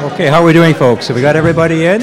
Okay, how are we doing, folks? Have we got everybody in?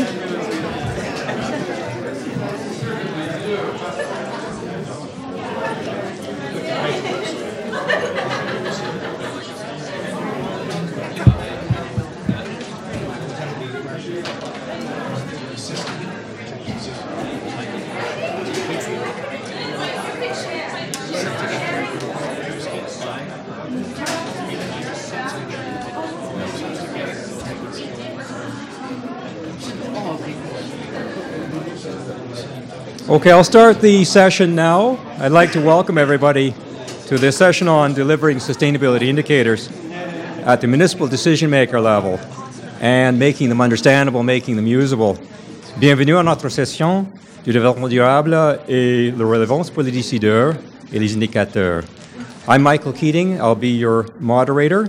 Okay, I'll start the session now. I'd like to welcome everybody to this session on delivering sustainability indicators at the municipal decision maker level and making them understandable, making them usable. Bienvenue à notre session du développement durable et la relevance pour les décideurs et les indicateurs. I'm Michael Keating. I'll be your moderator,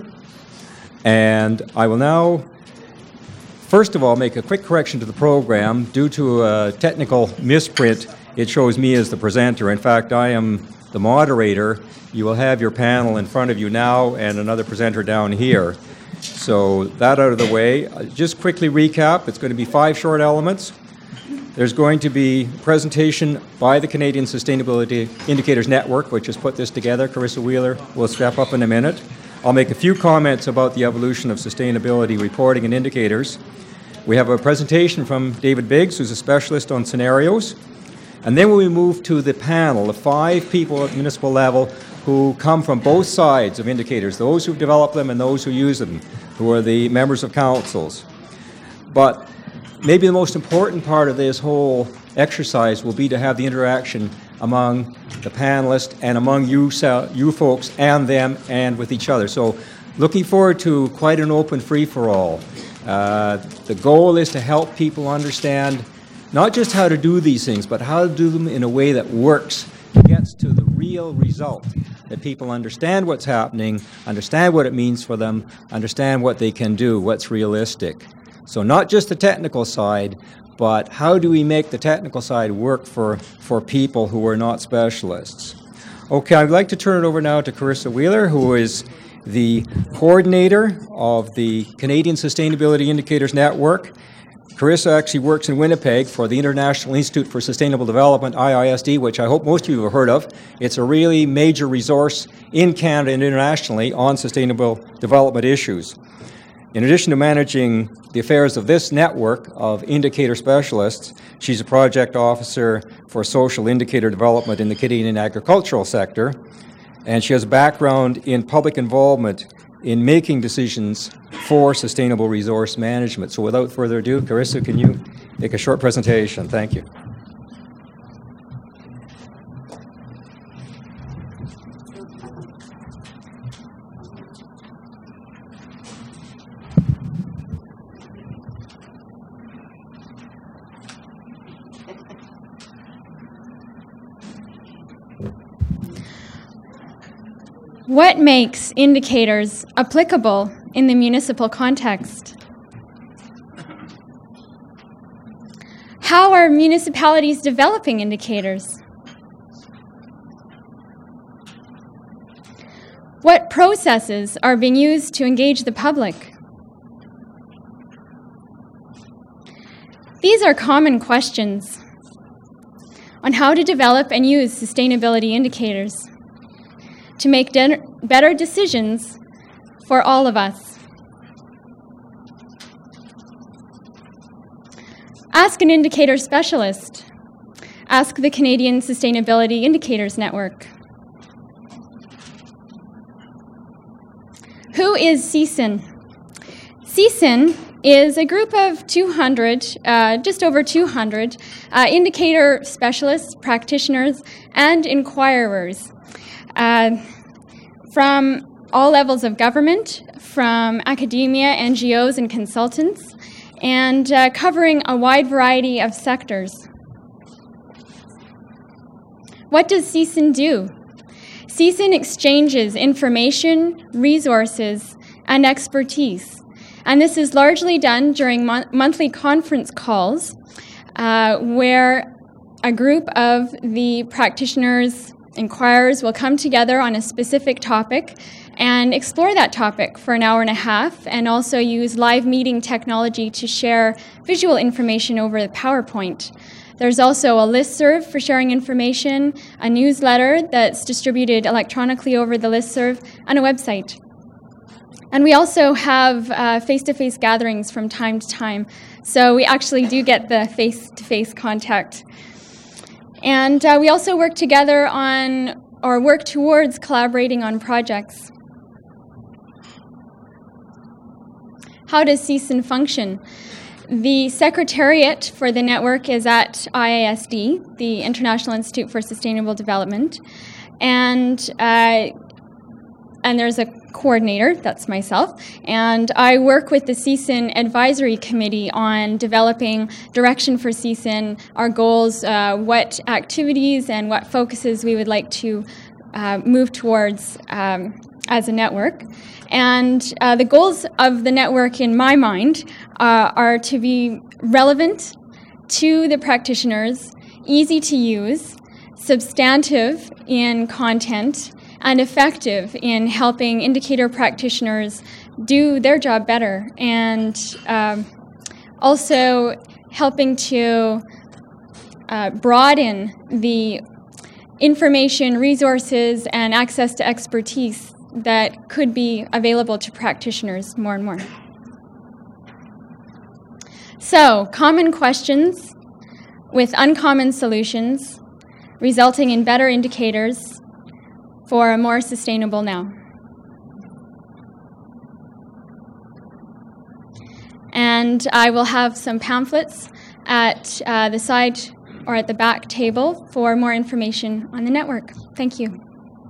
and I will now first of all, make a quick correction to the program. Due to a technical misprint, it shows me as the presenter. In fact, I am the moderator. You will have your panel in front of you now and another presenter down here. So that out of the way, just quickly recap. It's going to be 5 short elements. There's going to be a presentation by the Canadian Sustainability Indicators Network, which has put this together. Carissa Wheeler will step up in a minute. I'll make a few comments about the evolution of sustainability reporting and indicators. We have a presentation from David Biggs, who's a specialist on scenarios. And then we move to the panel of 5 people at the municipal level who come from both sides of indicators, those who've developed them and those who use them, who are the members of councils. But maybe the most important part of this whole exercise will be to have the interaction among the panelists and among you folks and them and with each other. So looking forward to quite an open free-for-all. The goal is to help people understand not just how to do these things, but how to do them in a way that works, gets to the real result, that people understand what's happening, understand what it means for them, understand what they can do, what's realistic. So not just the technical side, but how do we make the technical side work for people who are not specialists? Okay, I'd like to turn it over now to Carissa Wheeler, who is the coordinator of the Canadian Sustainability Indicators Network. Carissa actually works in Winnipeg for the International Institute for Sustainable Development, IISD, which I hope most of you have heard of. It's a really major resource in Canada and internationally on sustainable development issues. In addition to managing the affairs of this network of indicator specialists, she's a project officer for social indicator development in the Canadian agricultural sector, and she has a background in public involvement in making decisions for sustainable resource management. So without further ado, Carissa, can you make a short presentation? Thank you. What makes indicators applicable in the municipal context? How are municipalities developing indicators? What processes are being used to engage the public? These are common questions on how to develop and use sustainability indicators to make better decisions for all of us. Ask an indicator specialist. Ask the Canadian Sustainability Indicators Network. Who is CSIN? CSIN is a group of 200, just over 200, indicator specialists, practitioners, and inquirers from all levels of government, from academia, NGOs, and consultants, and covering a wide variety of sectors. What does CSIN do? CSIN exchanges information, resources, and expertise. And this is largely done during monthly conference calls where a group of the practitioners, inquirers will come together on a specific topic and explore that topic for an hour and a half, and also use live meeting technology to share visual information over the PowerPoint. There's also a listserv for sharing information, a newsletter that's distributed electronically over the listserv, and a website. And we also have face-to-face gatherings from time to time, so we actually do get the face-to-face contact. And we also work together on, or work towards collaborating on projects. How does CSIN function? The secretariat for the network is at IISD, the International Institute for Sustainable Development, and there's a coordinator, that's myself, and I work with the CSIN Advisory Committee on developing direction for CSIN, our goals, what activities and what focuses we would like to move towards as a network. And the goals of the network, in my mind, are to be relevant to the practitioners, easy to use, substantive in content, and effective in helping indicator practitioners do their job better, and also helping to broaden the information, resources, and access to expertise that could be available to practitioners more and more. So, common questions with uncommon solutions, resulting in better indicators for a more sustainable now. And I will have some pamphlets at the side or at the back table for more information on the network. Thank you.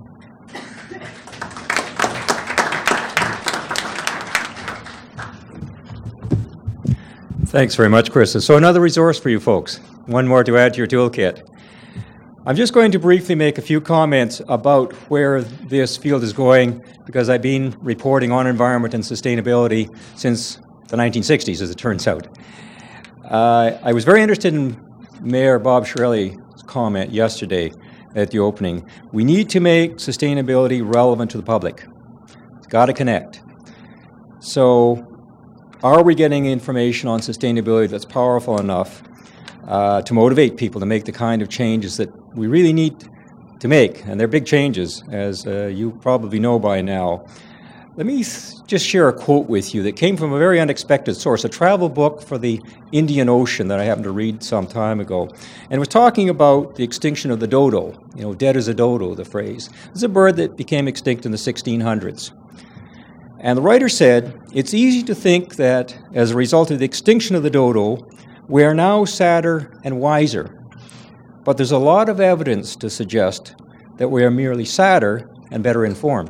Thanks very much, Krista. So another resource for you folks, one more to add to your toolkit. I'm just going to briefly make a few comments about where this field is going, because I've been reporting on environment and sustainability since the 1960s, as it turns out. I was very interested in Mayor Bob Chiarelli's comment yesterday at the opening. We need to make sustainability relevant to the public. It's got to connect. So, are we getting information on sustainability that's powerful enough to motivate people to make the kind of changes that we really need to make? And they're big changes, as you probably know by now. Let me just share a quote with you that came from a very unexpected source, a travel book for the Indian Ocean that I happened to read some time ago. And it was talking about the extinction of the dodo, dead as a dodo, the phrase. It's a bird that became extinct in the 1600s. And the writer said, it's easy to think that as a result of the extinction of the dodo, we are now sadder and wiser. But there's a lot of evidence to suggest that we are merely sadder and better informed.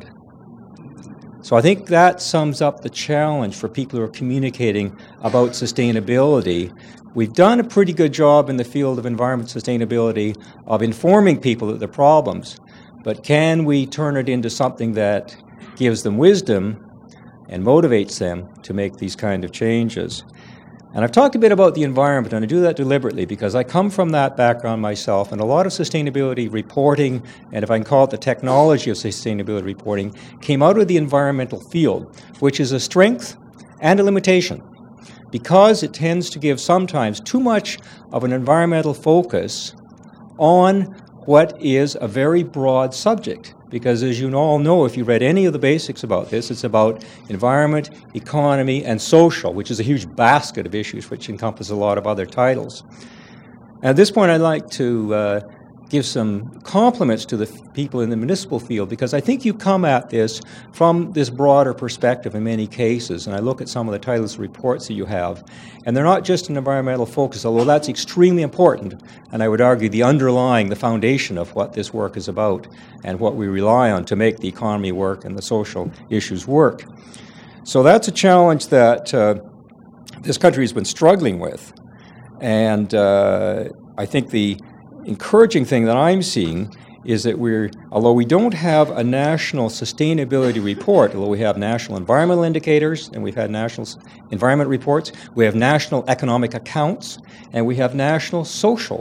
So I think that sums up the challenge for people who are communicating about sustainability. We've done a pretty good job in the field of environment sustainability of informing people of the problems, but can we turn it into something that gives them wisdom and motivates them to make these kind of changes? And I've talked a bit about the environment, and I do that deliberately because I come from that background myself, and a lot of sustainability reporting, and if I can call it the technology of sustainability reporting, came out of the environmental field, which is a strength and a limitation, because it tends to give sometimes too much of an environmental focus on what is a very broad subject. Because as you all know, if you read any of the basics about this, it's about environment, economy, and social, which is a huge basket of issues which encompass a lot of other titles. At this point, I'd like to give some compliments to the people in the municipal field, because I think you come at this from this broader perspective in many cases. And I look at some of the titles of reports that you have, and they're not just an environmental focus, although that's extremely important, and I would argue the foundation of what this work is about and what we rely on to make the economy work and the social issues work. So that's a challenge that this country has been struggling with. And I think the encouraging thing that I'm seeing is that although we don't have a national sustainability report, although we have national environmental indicators and we've had national environment reports, we have national economic accounts, and we have national social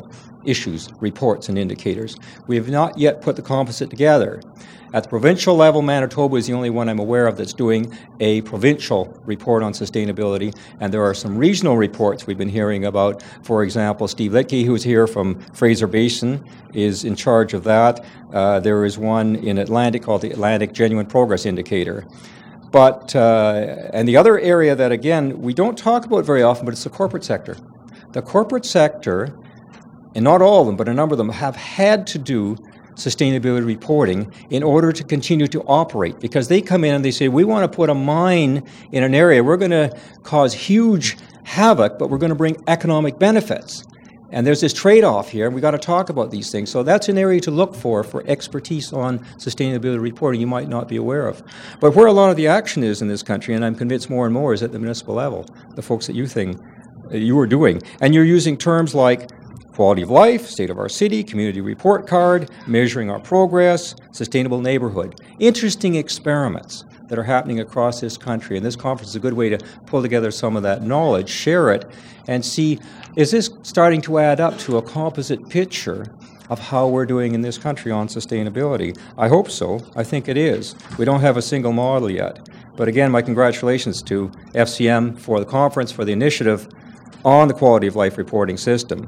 issues, reports, and indicators. We have not yet put the composite together. At the provincial level, Manitoba is the only one I'm aware of that's doing a provincial report on sustainability, and there are some regional reports we've been hearing about. For example, Steve Litke, who's here from Fraser Basin, is in charge of that. There is one in Atlantic called the Atlantic Genuine Progress Indicator. But, and the other area that, again, we don't talk about very often, but it's the corporate sector. The corporate sector, and not all of them, but a number of them, have had to do sustainability reporting in order to continue to operate, because they come in and they say, we want to put a mine in an area, we're going to cause huge havoc, but we're going to bring economic benefits. And there's this trade-off here, and we've got to talk about these things. So that's an area to look for expertise on sustainability reporting you might not be aware of. But where a lot of the action is in this country, and I'm convinced more and more, is at the municipal level, the folks that you are doing. And you're using terms like quality of life, state of our city, community report card, measuring our progress, sustainable neighborhood. Interesting experiments that are happening across this country, and this conference is a good way to pull together some of that knowledge, share it, and see, is this starting to add up to a composite picture of how we're doing in this country on sustainability? I hope so. I think it is. We don't have a single model yet. But again, my congratulations to FCM for the conference, for the initiative on the quality of life reporting system.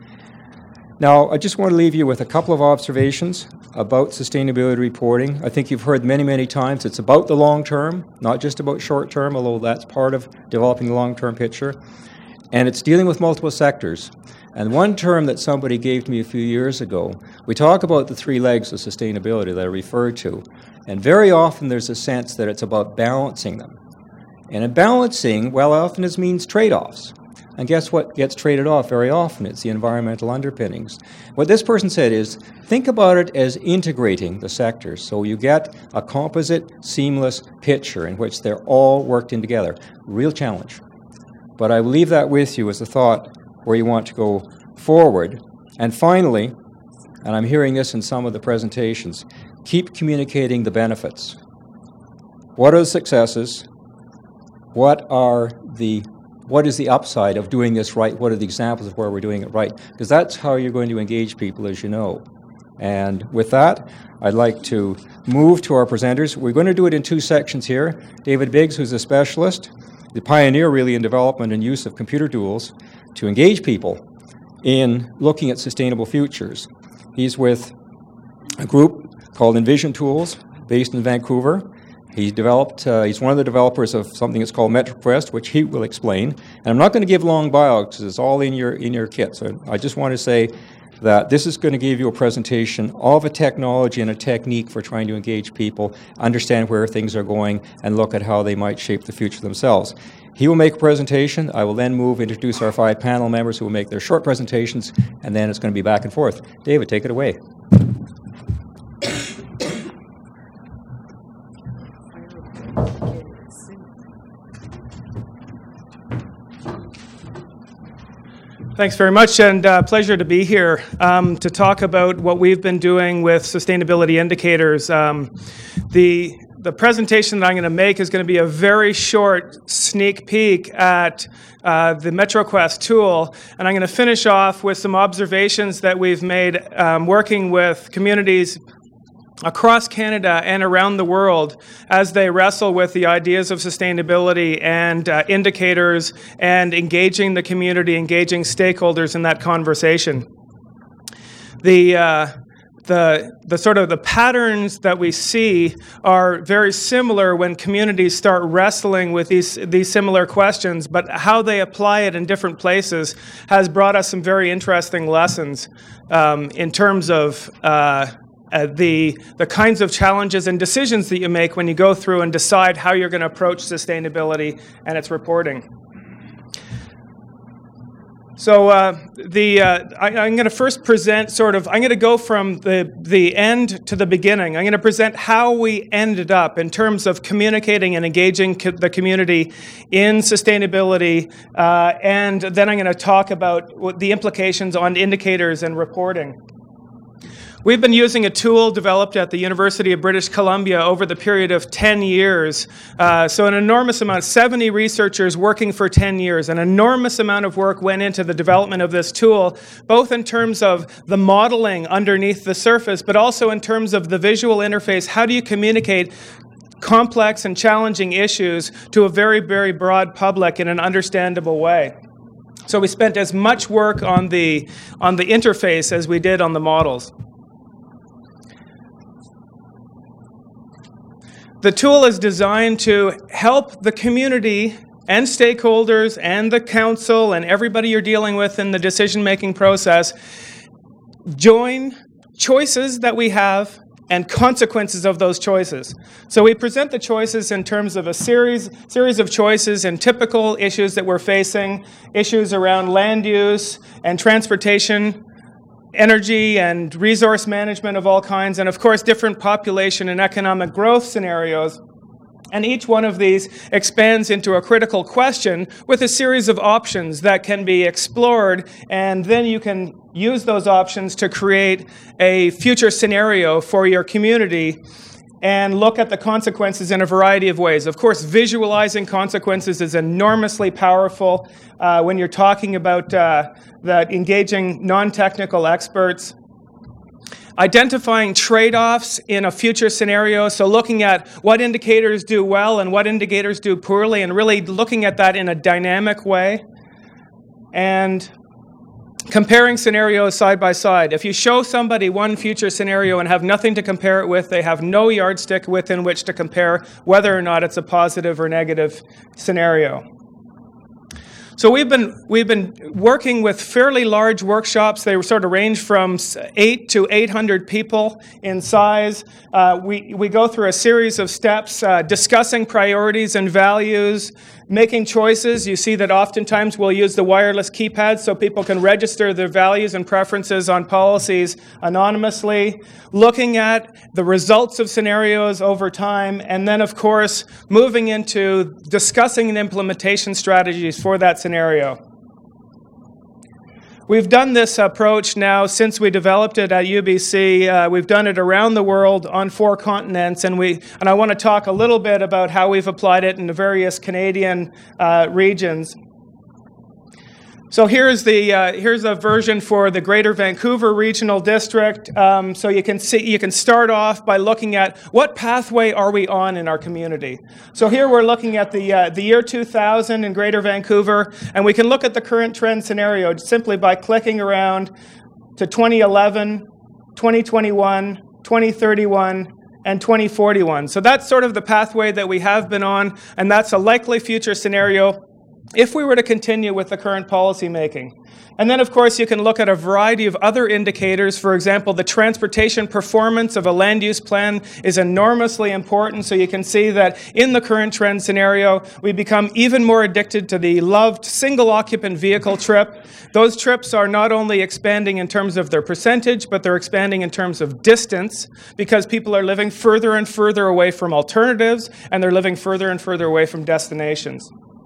Now, I just want to leave you with a couple of observations about sustainability reporting. I think you've heard many, many times it's about the long term, not just about short term, although that's part of developing the long-term picture. And it's dealing with multiple sectors. And one term that somebody gave to me a few years ago, we talk about the three legs of sustainability that I referred to. And very often there's a sense that it's about balancing them. And in balancing, well, often it means trade-offs. And guess what gets traded off very often? It's the environmental underpinnings. What this person said is, think about it as integrating the sectors. So you get a composite, seamless picture in which they're all worked in together. Real challenge. But I will leave that with you as a thought where you want to go forward. And finally, and I'm hearing this in some of the presentations, keep communicating the benefits. What are the successes? What is the upside of doing this right? What are the examples of where we're doing it right? Because that's how you're going to engage people, as you know. And with that, I'd like to move to our presenters. We're going to do it in two sections here. David Biggs, who's a specialist, the pioneer really in development and use of computer tools to engage people in looking at sustainable futures. He's with a group called Envision Tools, based in Vancouver. He's one of the developers of something that's called MetroQuest, which he will explain. And I'm not going to give long bio because it's all in your kit. So I just want to say that this is going to give you a presentation of a technology and a technique for trying to engage people, understand where things are going, and look at how they might shape the future themselves. He will make a presentation. I will then introduce our 5 panel members who will make their short presentations, and then it's going to be back and forth. David, take it away. Thanks very much, and pleasure to be here to talk about what we've been doing with sustainability indicators. The presentation that I'm going to make is going to be a very short sneak peek at the MetroQuest tool, and I'm going to finish off with some observations that we've made working with communities across Canada and around the world as they wrestle with the ideas of sustainability and indicators and engaging the community, engaging stakeholders in that conversation. The sort of the patterns that we see are very similar when communities start wrestling with these similar questions, but how they apply it in different places has brought us some very interesting lessons in terms of the kinds of challenges and decisions that you make when you go through and decide how you're going to approach sustainability and its reporting. So I'm going to first present I'm going to go from the end to the beginning. I'm going to present how we ended up in terms of communicating and engaging the community in sustainability, and then I'm going to talk about the implications on indicators and reporting. We've been using a tool developed at the University of British Columbia over the period of 10 years. So an enormous amount, 70 researchers working for 10 years. An enormous amount of work went into the development of this tool, both in terms of the modeling underneath the surface, but also in terms of the visual interface. How do you communicate complex and challenging issues to a very, very broad public in an understandable way? So we spent as much work on the interface as we did on the models. The tool is designed to help the community and stakeholders and the council and everybody you're dealing with in the decision-making process join choices that we have and consequences of those choices. So we present the choices in terms of a series of choices and typical issues that we're facing, issues around land use and transportation, energy and resource management of all kinds, and of course different population and economic growth scenarios. And each one of these expands into a critical question with a series of options that can be explored, and then you can use those options to create a future scenario for your community and look at the consequences in a variety of ways. Of course, visualizing consequences is enormously powerful when you're talking about engaging non-technical experts. Identifying trade-offs in a future scenario, so looking at what indicators do well and what indicators do poorly, and really looking at that in a dynamic way. And comparing scenarios side by side. If you show somebody one future scenario and have nothing to compare it with, they have no yardstick within which to compare whether or not it's a positive or negative scenario. So we've been working with fairly large workshops. They sort of range from 8 to 800 people in size. We go through a series of steps, discussing priorities and values, making choices. You see that oftentimes we'll use the wireless keypad so people can register their values and preferences on policies anonymously, looking at the results of scenarios over time, and then, of course, moving into discussing and implementation strategies for that scenario. We've done this approach now since we developed it at UBC. We've done it around the world on 4 continents, and I want to talk a little bit about how we've applied it in the various Canadian regions. So here's a version for the Greater Vancouver Regional District. So you can start off by looking at what pathway are we on in our community. So here we're looking at the year 2000 in Greater Vancouver, and we can look at the current trend scenario simply by clicking around to 2011, 2021, 2031, and 2041. So that's sort of the pathway that we have been on, and that's a likely future scenario if we were to continue with the current policy making. And then, of course, you can look at a variety of other indicators. For example, the transportation performance of a land use plan is enormously important. So you can see that in the current trend scenario, we become even more addicted to the loved single occupant vehicle trip. Those trips are not only expanding in terms of their percentage, but they're expanding in terms of distance, because people are living further and further away from alternatives, and they're living further and further away from destinations.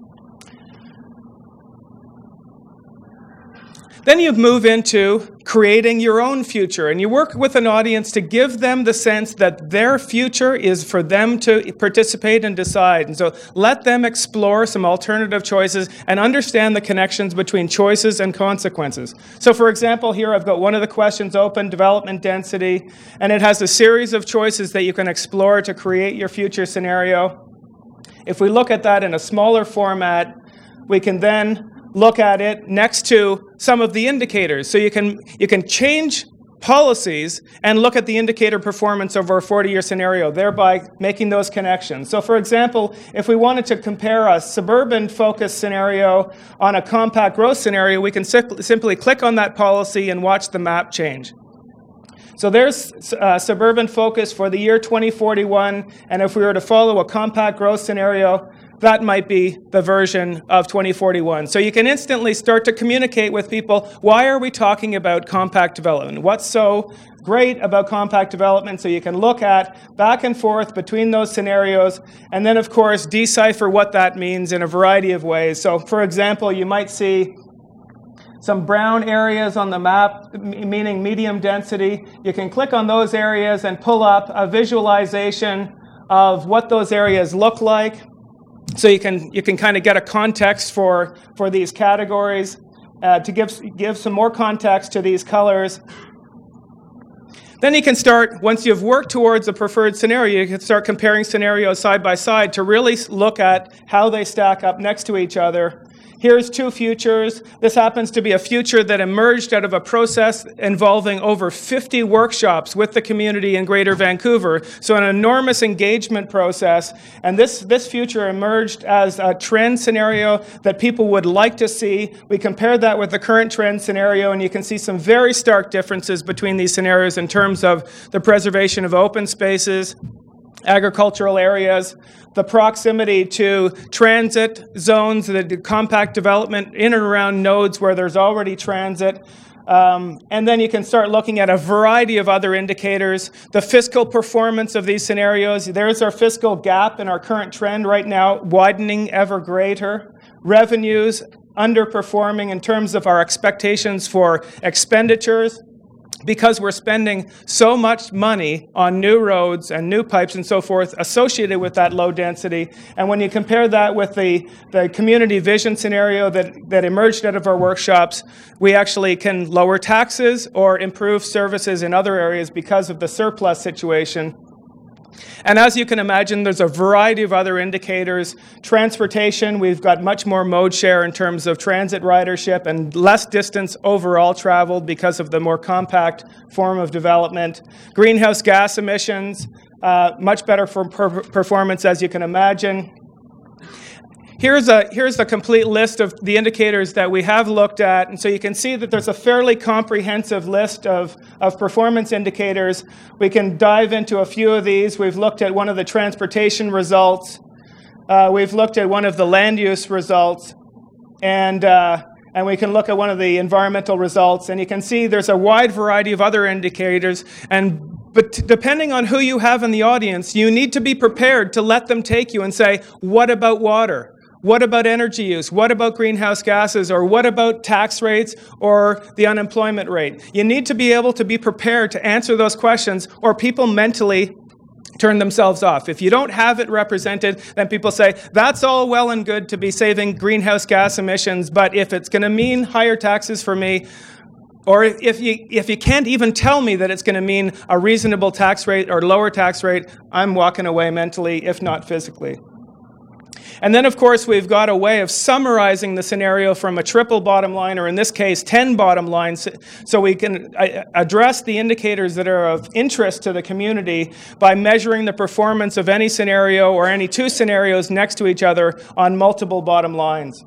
Then you move into creating your own future, and you work with an audience to give them the sense that their future is for them to participate and decide. And so let them explore some alternative choices and understand the connections between choices and consequences. So for example, here I've got one of the questions open, development density, and it has a series of choices that you can explore to create your future scenario. If we look at that in a smaller format, we can then look at it next to some of the indicators. So you can change policies and look at the indicator performance over a 40-year scenario, thereby making those connections. So for example, if we wanted to compare a suburban-focused scenario on a compact growth scenario, we can simply click on that policy and watch the map change. So there's suburban focus for the year 2041, and if we were to follow a compact growth scenario, that might be the version of 2041. So you can instantly start to communicate with people, why are we talking about compact development? What's so great about compact development? So you can look at back and forth between those scenarios, and then of course decipher what that means in a variety of ways. So for example, you might see some brown areas on the map, meaning medium density. You can click on those areas and pull up a visualization of what those areas look like. So you can kind of get a context for these categories to give some more context to these colors. Then you can start, once you've worked towards a preferred scenario, you can start comparing scenarios side by side to really look at how they stack up next to each other. Here's two futures. This happens to be a future that emerged out of a process involving over 50 workshops with the community in Greater Vancouver. So an enormous engagement process. And this future emerged as a trend scenario that people would like to see. We compared that with the current trend scenario, and you can see some very stark differences between these scenarios in terms of the preservation of open spaces, agricultural areas, the proximity to transit zones, the compact development in and around nodes where there's already transit. And then you can start looking at a variety of other indicators. The fiscal performance of these scenarios, there's our fiscal gap in our current trend right now, widening ever greater. Revenues underperforming in terms of our expectations for expenditures, because we're spending so much money on new roads and new pipes and so forth associated with that low density. And when you compare that with the community vision scenario that emerged out of our workshops, we actually can lower taxes or improve services in other areas because of the surplus situation. And as you can imagine, there's a variety of other indicators. Transportation, we've got much more mode share in terms of transit ridership and less distance overall traveled because of the more compact form of development. Greenhouse gas emissions, much better for performance, as you can imagine. Here's a complete list of the indicators that we have looked at, and so you can see that there's a fairly comprehensive list of performance indicators. We can dive into a few of these. We've looked at one of the transportation results. We've looked at one of the land use results, and we can look at one of the environmental results, and you can see there's a wide variety of other indicators. But depending on who you have in the audience, you need to be prepared to let them take you and say, what about water? What about energy use? What about greenhouse gases? Or what about tax rates or the unemployment rate? You need to be able to be prepared to answer those questions, or people mentally turn themselves off. If you don't have it represented, then people say, that's all well and good to be saving greenhouse gas emissions, but if it's going to mean higher taxes for me, or if you can't even tell me that it's going to mean a reasonable tax rate or lower tax rate, I'm walking away mentally, if not physically. And then, of course, we've got a way of summarizing the scenario from a triple bottom line, or in this case, 10 bottom lines, so we can address the indicators that are of interest to the community by measuring the performance of any scenario or any two scenarios next to each other on multiple bottom lines.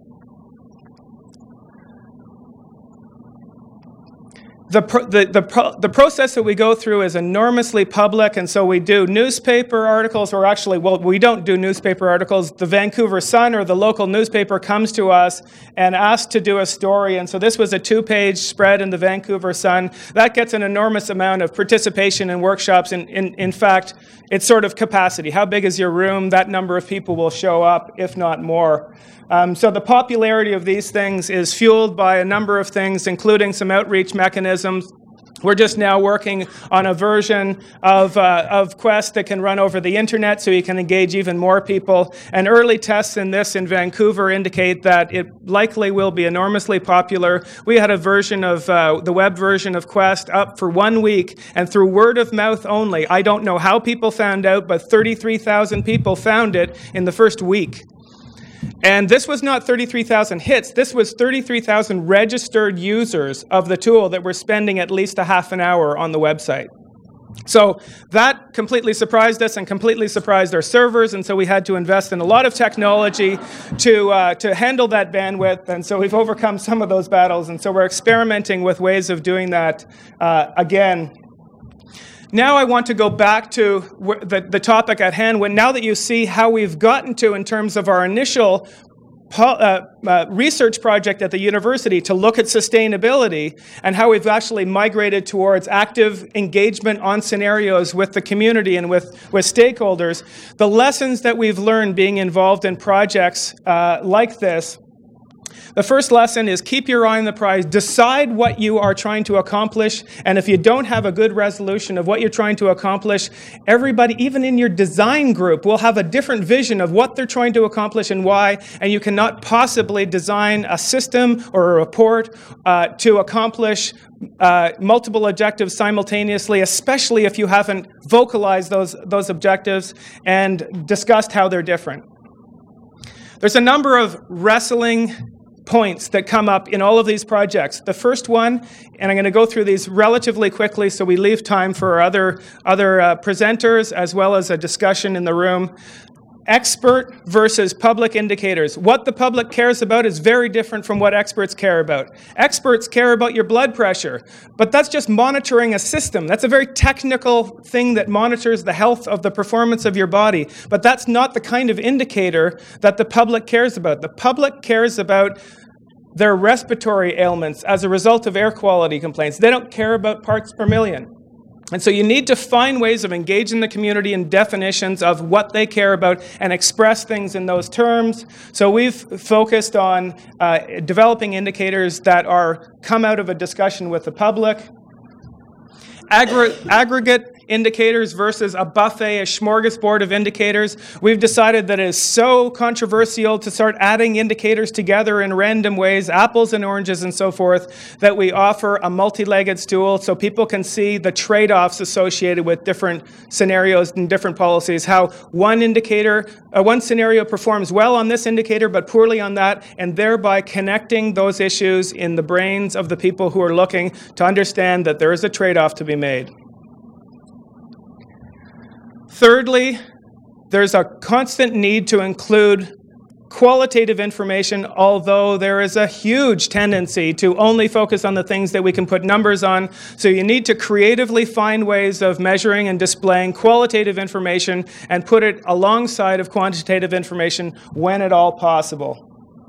The process that we go through is enormously public, and so we do newspaper articles, or actually, well, we don't do newspaper articles. The Vancouver Sun or the local newspaper comes to us and asks to do a story, and so this was a 2-page spread in the Vancouver Sun. That gets an enormous amount of participation in workshops. In fact, it's sort of capacity. How big is your room? That number of people will show up, if not more. So the popularity of these things is fueled by a number of things, including some outreach mechanisms. We're just now working on a version of Quest that can run over the internet, so you can engage even more people. And early tests in Vancouver indicate that it likely will be enormously popular. We had a version of the web version of Quest up for 1 week, and through word of mouth only. I don't know how people found out, but 33,000 people found it in the first week. And this was not 33,000 hits. This was 33,000 registered users of the tool that were spending at least a half an hour on the website. So that completely surprised us and completely surprised our servers, and so we had to invest in a lot of technology to handle that bandwidth, and so we've overcome some of those battles, and so we're experimenting with ways of doing that again. Now I want to go back to the topic at hand. Now that you see how we've gotten to in terms of our initial research project at the university to look at sustainability, and how we've actually migrated towards active engagement on scenarios with the community and with stakeholders, the lessons that we've learned being involved in projects like this The first lesson is keep your eye on the prize. Decide what you are trying to accomplish. And if you don't have a good resolution of what you're trying to accomplish, everybody, even in your design group, will have a different vision of what they're trying to accomplish and why. And you cannot possibly design a system or a report to accomplish multiple objectives simultaneously, especially if you haven't vocalized those objectives and discussed how they're different. There's a number of wrestling points that come up in all of these projects. The first one, and I'm going to go through these relatively quickly so we leave time for other presenters as well as a discussion in the room. Expert versus public indicators. What the public cares about is very different from what experts care about. Experts care about your blood pressure, but that's just monitoring a system. That's a very technical thing that monitors the health of the performance of your body, but that's not the kind of indicator that the public cares about. The public cares about their respiratory ailments as a result of air quality complaints. They don't care about parts per million. And so you need to find ways of engaging the community in definitions of what they care about and express things in those terms. So we've focused on developing indicators that come out of a discussion with the public. Aggregate indicators versus a buffet, a smorgasbord of indicators. We've decided that it is so controversial to start adding indicators together in random ways, apples and oranges and so forth, that we offer a multi-legged stool so people can see the trade-offs associated with different scenarios and different policies, how one scenario performs well on this indicator but poorly on that, and thereby connecting those issues in the brains of the people who are looking to understand that there is a trade-off to be made. Thirdly, there's a constant need to include qualitative information, although there is a huge tendency to only focus on the things that we can put numbers on. So you need to creatively find ways of measuring and displaying qualitative information and put it alongside of quantitative information when at all possible.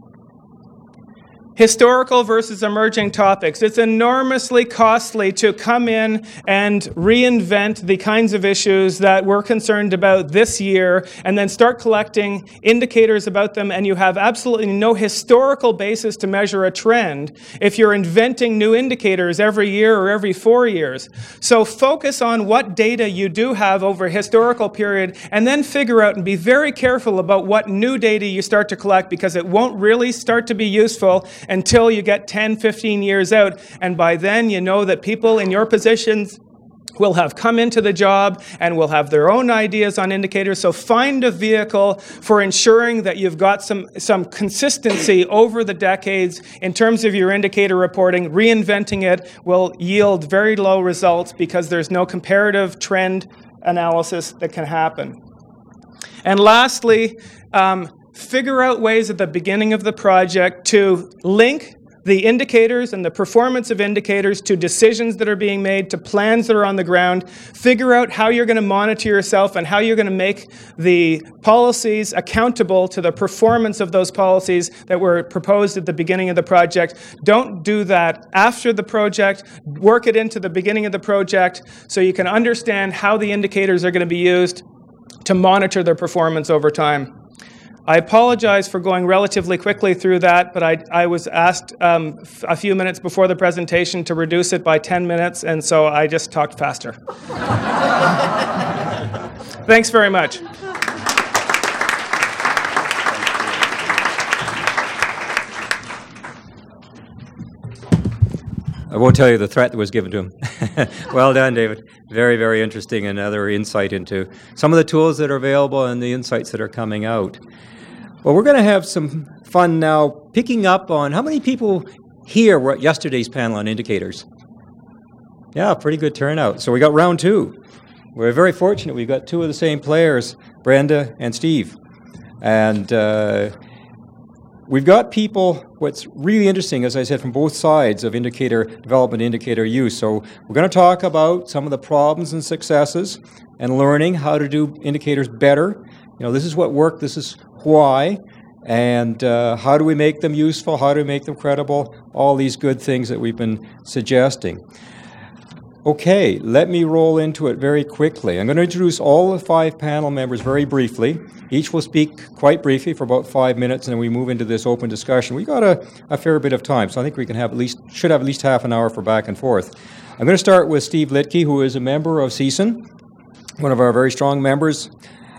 Historical versus emerging topics. It's enormously costly to come in and reinvent the kinds of issues that we're concerned about this year and then start collecting indicators about them, and you have absolutely no historical basis to measure a trend if you're inventing new indicators every year or every 4 years. So focus on what data you do have over a historical period and then figure out and be very careful about what new data you start to collect, because it won't really start to be useful until you get 10, 15 years out. And by then, you know that people in your positions will have come into the job and will have their own ideas on indicators. So find a vehicle for ensuring that you've got some consistency over the decades in terms of your indicator reporting. Reinventing it will yield very low results because there's no comparative trend analysis that can happen. And lastly, figure out ways at the beginning of the project to link the indicators and the performance of indicators to decisions that are being made, to plans that are on the ground. Figure out how you're going to monitor yourself and how you're going to make the policies accountable to the performance of those policies that were proposed at the beginning of the project. Don't do that after the project. Work it into the beginning of the project so you can understand how the indicators are going to be used to monitor their performance over time. I apologize for going relatively quickly through that, but I was asked a few minutes before the presentation to reduce it by 10 minutes, and so I just talked faster. Thanks very much. I won't tell you the threat that was given to him. Well done, David. Very, very interesting. Another insight into some of the tools that are available and the insights that are coming out. Well, we're going to have some fun now picking up on how many people here were at yesterday's panel on indicators. Yeah, pretty good turnout. So we got round two. We're very fortunate. We've got two of the same players, Brenda and Steve. And we've got people, what's really interesting, as I said, from both sides of indicator development, indicator use. So we're going to talk about some of the problems and successes and learning how to do indicators better. You know, this is what worked, this is why, and how do we make them useful, how do we make them credible, all these good things that we've been suggesting. Okay, let me roll into it very quickly. I'm going to introduce all the 5 panel members very briefly. Each will speak quite briefly for about 5 minutes, and then we move into this open discussion. We've got a fair bit of time, so I think we can should have at least half an hour for back and forth. I'm going to start with Steve Litke, who is a member of CSUN, one of our very strong members.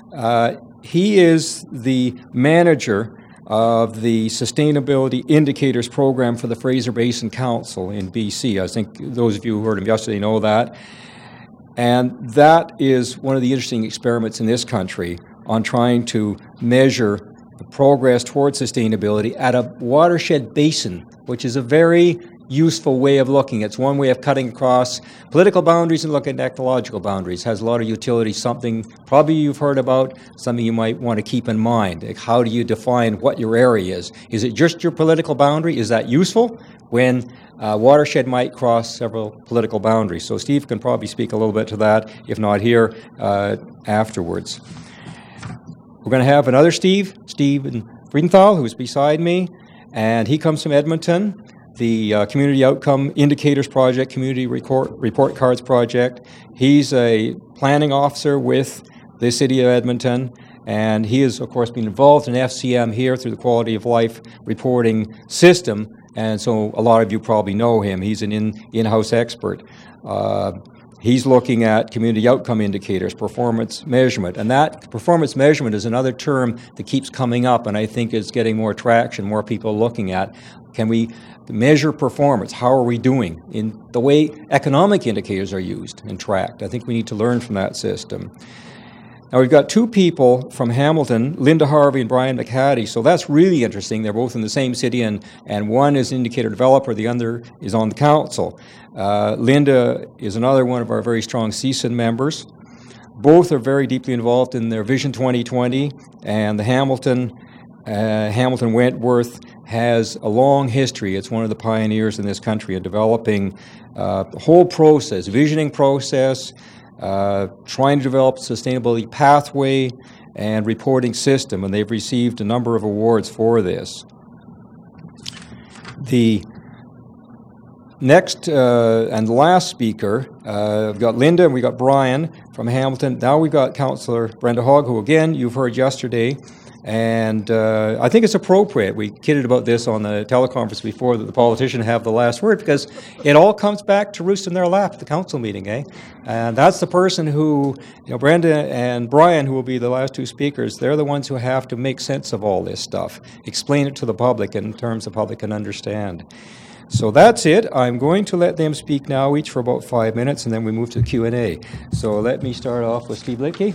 He is the manager of the Sustainability Indicators Program for the Fraser Basin Council in BC. I think those of you who heard him yesterday know that. And that is one of the interesting experiments in this country on trying to measure the progress towards sustainability at a watershed basin, which is a very useful way of looking. It's one way of cutting across political boundaries and looking at ecological boundaries. It has a lot of utility, something probably you've heard about, something you might want to keep in mind. Like, how do you define what your area is? Is it just your political boundary? Is that useful when watershed might cross several political boundaries? So Steve can probably speak a little bit to that, if not here, afterwards. We're going to have another Steven Friedenthal, who's beside me, and he comes from Edmonton. The Community Outcome Indicators Project, Community Report Cards Project. He's a planning officer with the City of Edmonton, and he has, of course, been involved in FCM here through the Quality of Life reporting system, and so a lot of you probably know him. He's an in-house expert. He's looking at community outcome indicators, performance measurement, and that performance measurement is another term that keeps coming up, and I think is getting more traction, more people looking at. Can we measure performance? How are we doing in the way economic indicators are used and tracked? I think we need to learn from that system. Now, we've got 2 people from Hamilton, Linda Harvey and Brian McHattie, so that's really interesting. They're both in the same city, and one is an indicator developer, the other is on the council. Linda is another one of our very strong CSUN members. Both are very deeply involved in their Vision 2020, and the Hamilton Wentworth has a long history. It's one of the pioneers in this country in developing the whole process, visioning process, trying to develop a sustainability pathway and reporting system, and they've received a number of awards for this. The next and last speaker, we've got Linda and we've got Brian from Hamilton. Now we've got Councillor Brenda Hogg, who again you've heard yesterday. And I think it's appropriate. We kidded about this on the teleconference before, that the politician have the last word, because it all comes back to roost in their lap at the council meeting, eh? And that's the person who, Brenda and Brian, who will be the last 2 speakers, they're the ones who have to make sense of all this stuff, explain it to the public in terms the public can understand. So that's it. I'm going to let them speak now, each for about 5 minutes, and then we move to the Q&A. So let me start off with Steve Litke.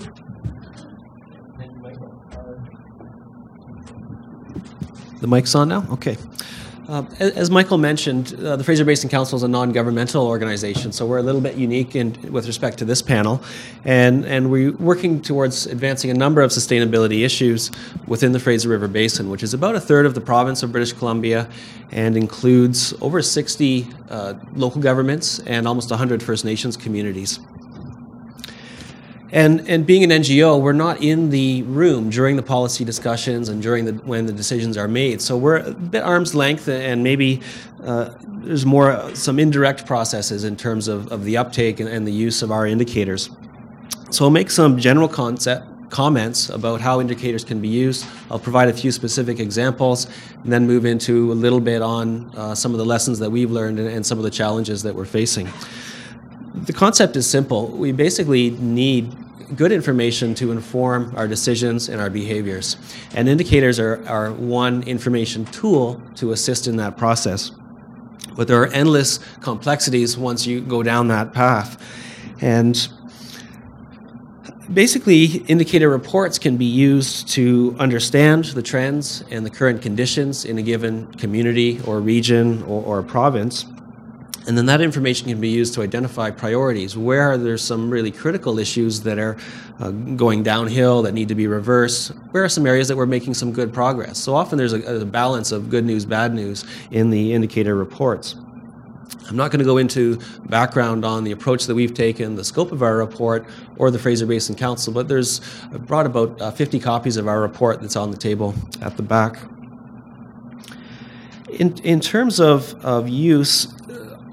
The mic's on now? Okay. As Michael mentioned, the Fraser Basin Council is a non-governmental organization, so we're a little bit unique with respect to this panel. And we're working towards advancing a number of sustainability issues within the Fraser River Basin, which is about a third of the province of British Columbia and includes over 60 local governments and almost 100 First Nations communities. And being an NGO, we're not in the room during the policy discussions and when the decisions are made. So we're a bit arm's length, and maybe there's some indirect processes in terms of the uptake and the use of our indicators. So I'll make some general comments about how indicators can be used. I'll provide a few specific examples, and then move into a little bit on some of the lessons that we've learned and some of the challenges that we're facing. The concept is simple. We basically need good information to inform our decisions and our behaviors. And indicators are one information tool to assist in that process. But there are endless complexities once you go down that path. And basically, indicator reports can be used to understand the trends and the current conditions in a given community or region or province. And then that information can be used to identify priorities. Where there's some really critical issues that are going downhill that need to be reversed, where are some areas that we're making some good progress? So often there's a balance of good news, bad news in the indicator reports. I'm not going to go into background on the approach that we've taken, the scope of our report, or the Fraser Basin Council, but I brought about 50 copies of our report that's on the table at the back. In terms of use,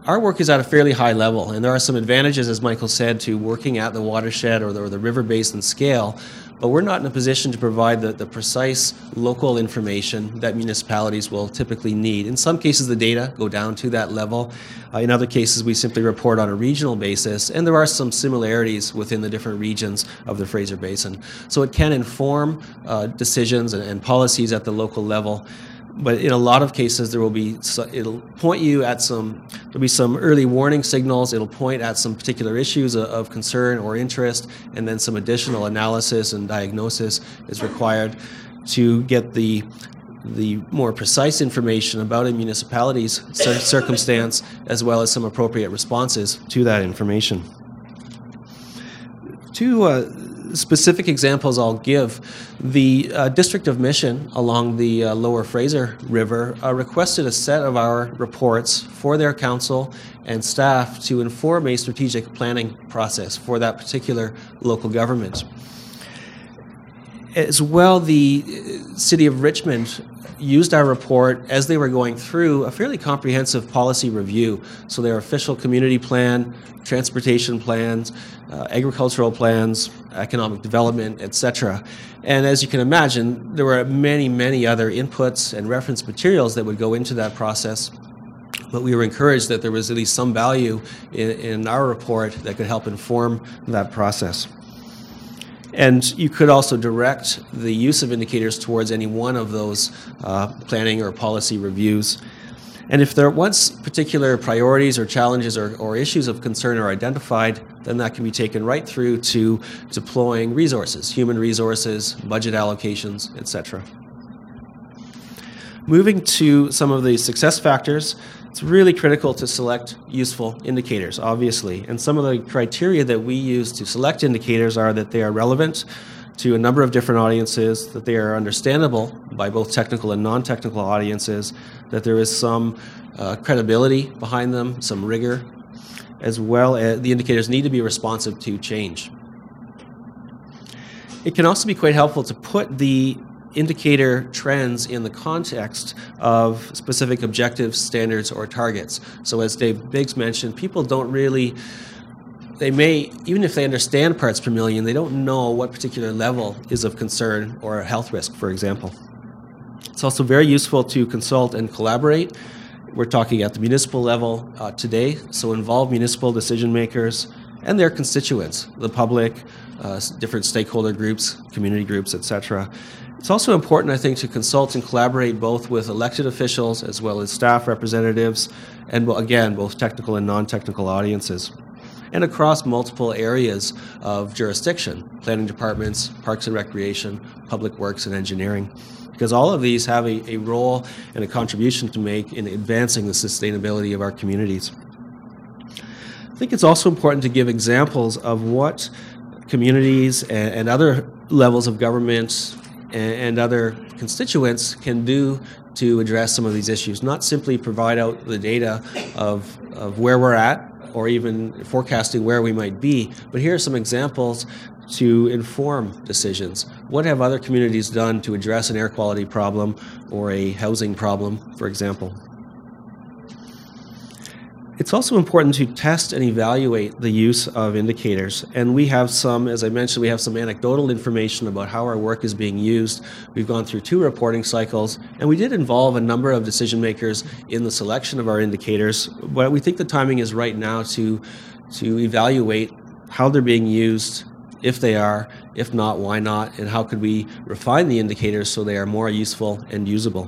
our work is at a fairly high level, and there are some advantages, as Michael said, to working at the watershed or the river basin scale, but we're not in a position to provide the precise local information that municipalities will typically need. In some cases, the data go down to that level. In other cases, we simply report on a regional basis, and there are some similarities within the different regions of the Fraser Basin. So it can inform decisions and policies at the local level. But in a lot of cases, it'll point you at there'll be some early warning signals. It'll point at some particular issues of concern or interest, and then some additional analysis and diagnosis is required to get the more precise information about a municipality's circumstance, as well as some appropriate responses to that information. Two specific examples I'll give. The District of Mission along the Lower Fraser River requested a set of our reports for their council and staff to inform a strategic planning process for that particular local government. As well, the City of Richmond used our report as they were going through a fairly comprehensive policy review. So their official community plan, transportation plans, agricultural plans, economic development, etc. And as you can imagine, there were many, many other inputs and reference materials that would go into that process. But we were encouraged that there was at least some value in our report that could help inform that process. And you could also direct the use of indicators towards any one of those planning or policy reviews. And if once particular priorities or challenges or issues of concern are identified, then that can be taken right through to deploying resources, human resources, budget allocations, etc. Moving to some of the success factors, it's really critical to select useful indicators, obviously. And some of the criteria that we use to select indicators are that they are relevant to a number of different audiences, that they are understandable by both technical and non-technical audiences, that there is some credibility behind them, some rigor, as well as the indicators need to be responsive to change. It can also be quite helpful to put the indicator trends in the context of specific objectives, standards, or targets. So as Dave Biggs mentioned, people don't really, they may, even if they understand parts per million, they don't know what particular level is of concern or a health risk, for example. It's also very useful to consult and collaborate. We're talking at the municipal level today, so involve municipal decision makers and their constituents, the public, different stakeholder groups, community groups, etc. It's also important, I think, to consult and collaborate both with elected officials as well as staff representatives, and again, both technical and non-technical audiences, and across multiple areas of jurisdiction, planning departments, parks and recreation, public works, and engineering, because all of these have a role and a contribution to make in advancing the sustainability of our communities. I think it's also important to give examples of what communities and other levels of government and other constituents can do to address some of these issues, not simply provide out the data of where we're at or even forecasting where we might be, but here are some examples to inform decisions. What have other communities done to address an air quality problem or a housing problem, for example? It's also important to test and evaluate the use of indicators. And we have some, as I mentioned, we have some anecdotal information about how our work is being used. We've gone through 2 reporting cycles, and we did involve a number of decision makers in the selection of our indicators. But we think the timing is right now to evaluate how they're being used, if they are, if not, why not, and how could we refine the indicators so they are more useful and usable.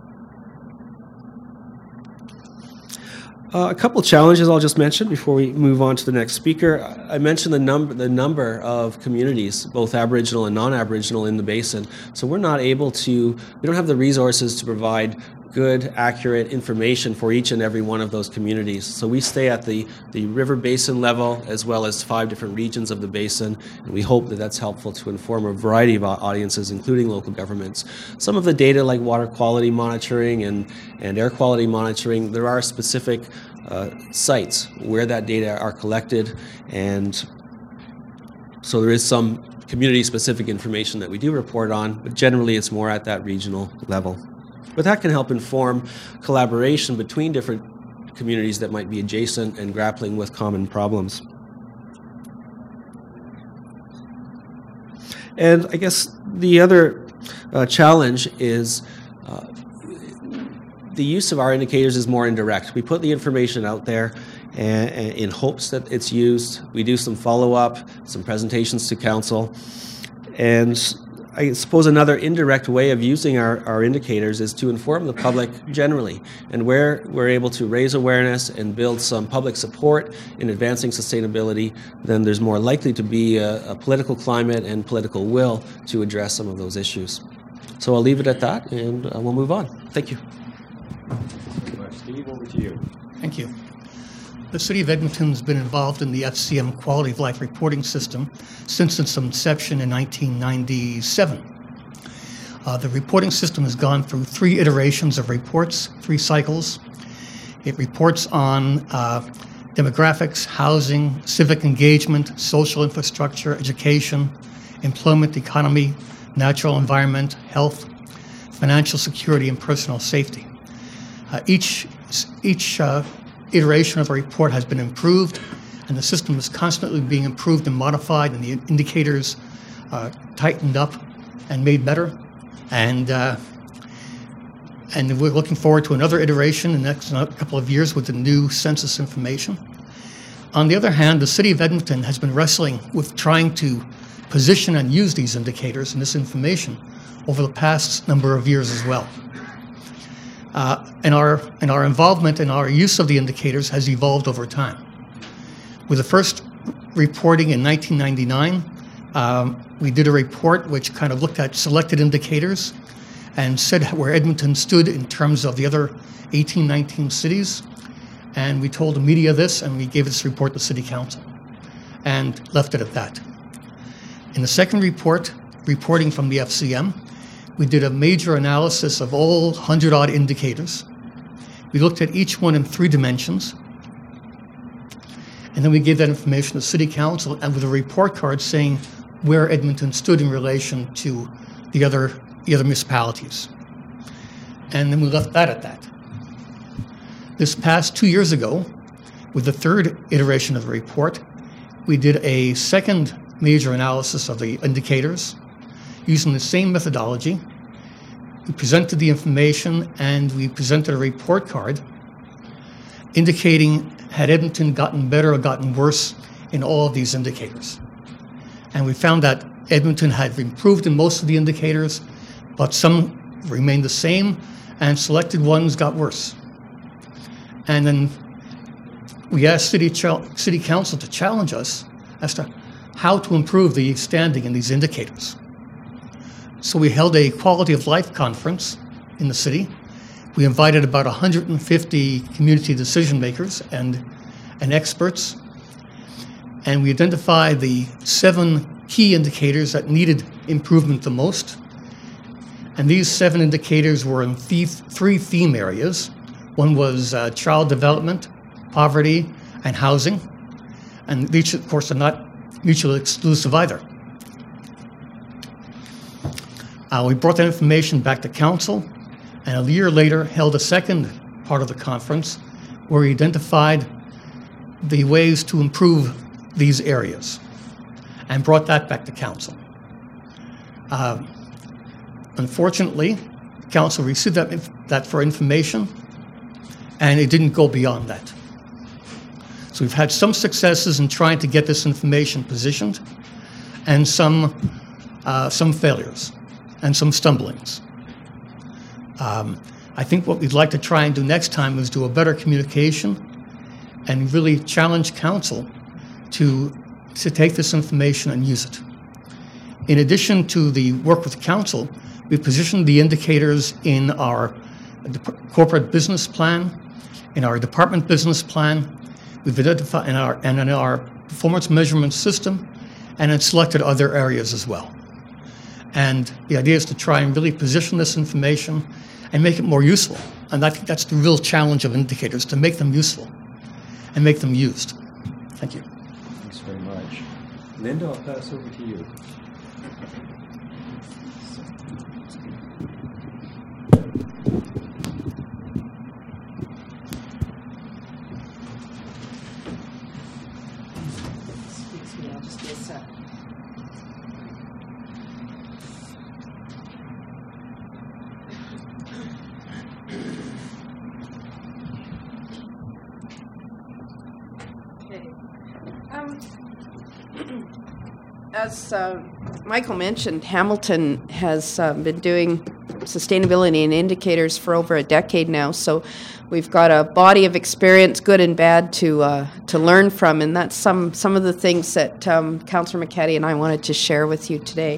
A couple challenges I'll just mention before we move on to the next speaker. I mentioned the number of communities, both Aboriginal and non-Aboriginal, in the basin. So we don't have the resources to provide good, accurate information for each and every one of those communities. So we stay at the river basin level as well as 5 different regions of the basin, and we hope that that's helpful to inform a variety of audiences, including local governments. Some of the data like water quality monitoring and air quality monitoring, there are specific sites where that data are collected, and so there is some community-specific information that we do report on, but generally it's more at that regional level. But that can help inform collaboration between different communities that might be adjacent and grappling with common problems. And I guess the other challenge is the use of our indicators is more indirect. We put the information out there and in hopes that it's used. We do some follow-up, some presentations to council. And I suppose another indirect way of using our indicators is to inform the public generally. And where we're able to raise awareness and build some public support in advancing sustainability, then there's more likely to be a political climate and political will to address some of those issues. So I'll leave it at that, and we'll move on. Thank you. Steve, over to you. Thank you. The City of Edmonton has been involved in the FCM Quality of Life reporting system since its inception in 1997. The reporting system has gone through 3 iterations of reports, 3 cycles. It reports on demographics, housing, civic engagement, social infrastructure, education, employment, economy, natural environment, health, financial security, and personal safety. Each iteration of a report has been improved, and the system is constantly being improved and modified, and the indicators tightened up and made better. And we're looking forward to another iteration in the next couple of years with the new census information. On the other hand, the City of Edmonton has been wrestling with trying to position and use these indicators and this information over the past number of years as well. And our involvement and our use of the indicators has evolved over time. With the first reporting in 1999, we did a report which kind of looked at selected indicators and said where Edmonton stood in terms of the other 18, 19 cities. And we told the media this, and we gave this report to City Council and left it at that. In the second report, reporting from the FCM, we did a major analysis of all 100-odd indicators. We looked at each one in 3 dimensions. And then we gave that information to City Council and with a report card saying where Edmonton stood in relation to the other municipalities. And then we left that at that. This past 2 years ago, with the third iteration of the report, we did a second major analysis of the indicators using the same methodology. We presented the information and we presented a report card indicating had Edmonton gotten better or gotten worse in all of these indicators. And we found that Edmonton had improved in most of the indicators, but some remained the same and selected ones got worse. And then we asked City Council to challenge us as to how to improve the standing in these indicators. So we held a quality of life conference in the city. We invited about 150 community decision makers and experts. And we identified the 7 key indicators that needed improvement the most. And these 7 indicators were in 3 theme areas. One was child development, poverty, and housing. And these, of course, are not mutually exclusive either. We brought that information back to council, and a year later held a second part of the conference where we identified the ways to improve these areas and brought that back to council. Unfortunately, council received that for information, and it didn't go beyond that. So we've had some successes in trying to get this information positioned, and some failures, and some stumblings. I think what we'd like to try and do next time is do a better communication and really challenge council to take this information and use it. In addition to the work with council, we've positioned the indicators in our corporate business plan, in our department business plan. We've identified in our performance measurement system, and in selected other areas as well. And the idea is to try and really position this information and make it more useful. And I think that's the real challenge of indicators, to make them useful and make them used. Thank you. Thanks very much. Linda, I'll pass over to you. As Michael mentioned, Hamilton has been doing sustainability and indicators for over a decade now, so we've got a body of experience, good and bad, to learn from, and that's some of the things that Councillor McCaddy and I wanted to share with you today.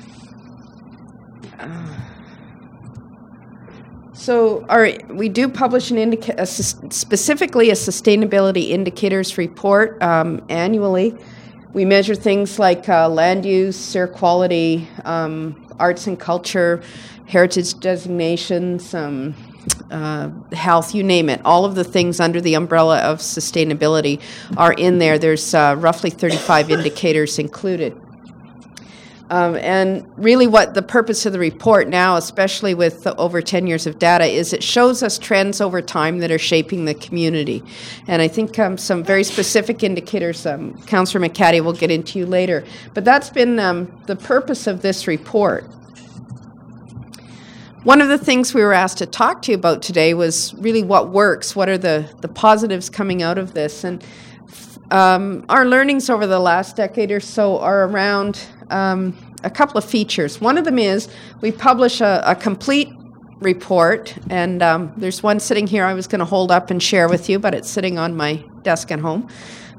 So we do publish specifically a sustainability indicators report annually. We measure things like land use, air quality, arts and culture, heritage designations, health, you name it. All of the things under the umbrella of sustainability are in there. There's roughly 35 indicators included. And really what the purpose of the report now, especially with over 10 years of data, is it shows us trends over time that are shaping the community. And I think some very specific indicators, Councillor McCaddy will get into later. But that's been the purpose of this report. One of the things we were asked to talk to you about today was really what works, what are the positives coming out of this. And our learnings over the last decade or so are around a couple of features. One of them is we publish a complete report, and there's one sitting here I was going to hold up and share with you, but it's sitting on my desk at home.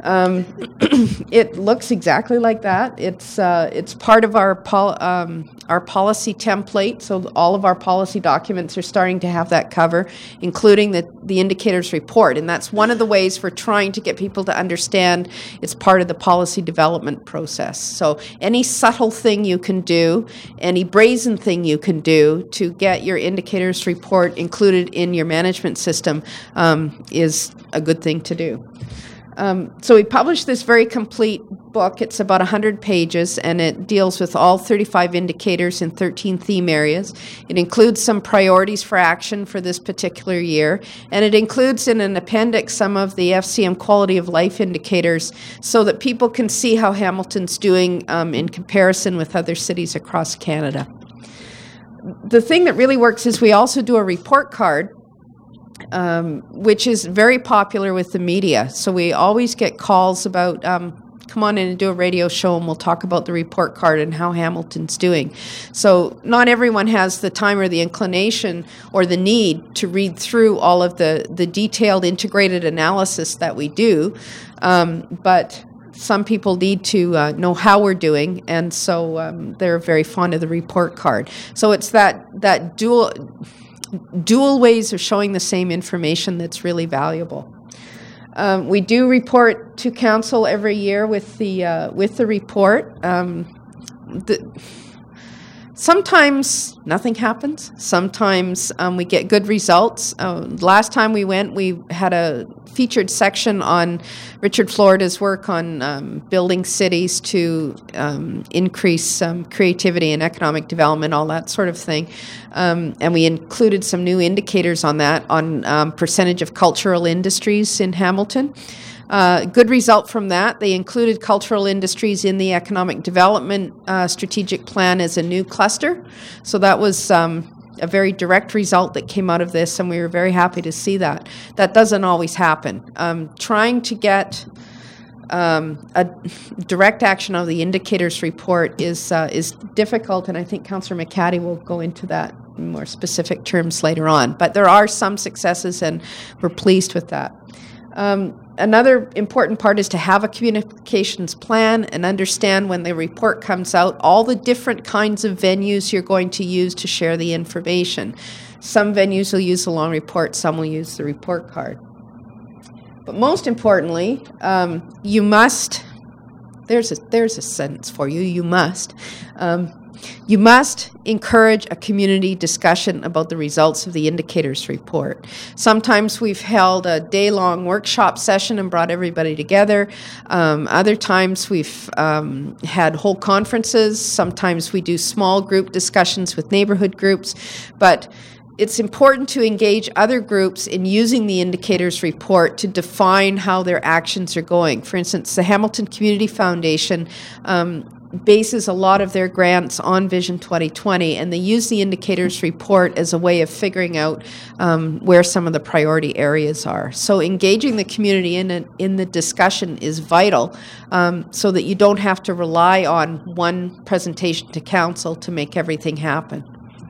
It looks exactly like that. It's part of our policy template, so all of our policy documents are starting to have that cover, including the indicators report, and that's one of the ways we're trying to get people to understand it's part of the policy development process. So any subtle thing you can do, any brazen thing you can do to get your indicators report included in your management system is a good thing to do. So we published this very complete book. It's about 100 pages, and it deals with all 35 indicators in 13 theme areas. It includes some priorities for action for this particular year, and it includes in an appendix some of the FCM quality of life indicators so that people can see how Hamilton's doing in comparison with other cities across Canada. The thing that really works is we also do a report card, which is very popular with the media. So we always get calls about, come on in and do a radio show and we'll talk about the report card and how Hamilton's doing. So not everyone has the time or the inclination or the need to read through all of the detailed integrated analysis that we do, but some people need to know how we're doing, and so they're very fond of the report card. So it's that dual ways of showing the same information that's really valuable. We do report to council every year with the report. Sometimes nothing happens. Sometimes we get good results. Last time we went, we had a featured section on Richard Florida's work on building cities to increase creativity and economic development, all that sort of thing. And we included some new indicators on that, on percentage of cultural industries in Hamilton. Good result from that. They included cultural industries in the economic development strategic plan as a new cluster. So that was a very direct result that came out of this, and we were very happy to see that. That doesn't always happen. Trying to get a direct action of the indicators report is difficult, and I think Councillor McCaddy will go into that in more specific terms later on. But there are some successes, and we're pleased with that. Another important part is to have a communications plan and understand when the report comes out all the different kinds of venues you're going to use to share the information. Some venues will use the long report, some will use the report card. But most importantly, you must, there's a sentence for you, you must encourage a community discussion about the results of the indicators report. Sometimes we've held a day-long workshop session and brought everybody together. Other times we've had whole conferences. Sometimes we do small group discussions with neighborhood groups. But it's important to engage other groups in using the indicators report to define how their actions are going. For instance, the Hamilton Community Foundation bases a lot of their grants on Vision 2020, and they use the indicators report as a way of figuring out where some of the priority areas are. So engaging the community in the discussion is vital, so that you don't have to rely on one presentation to council to make everything happen.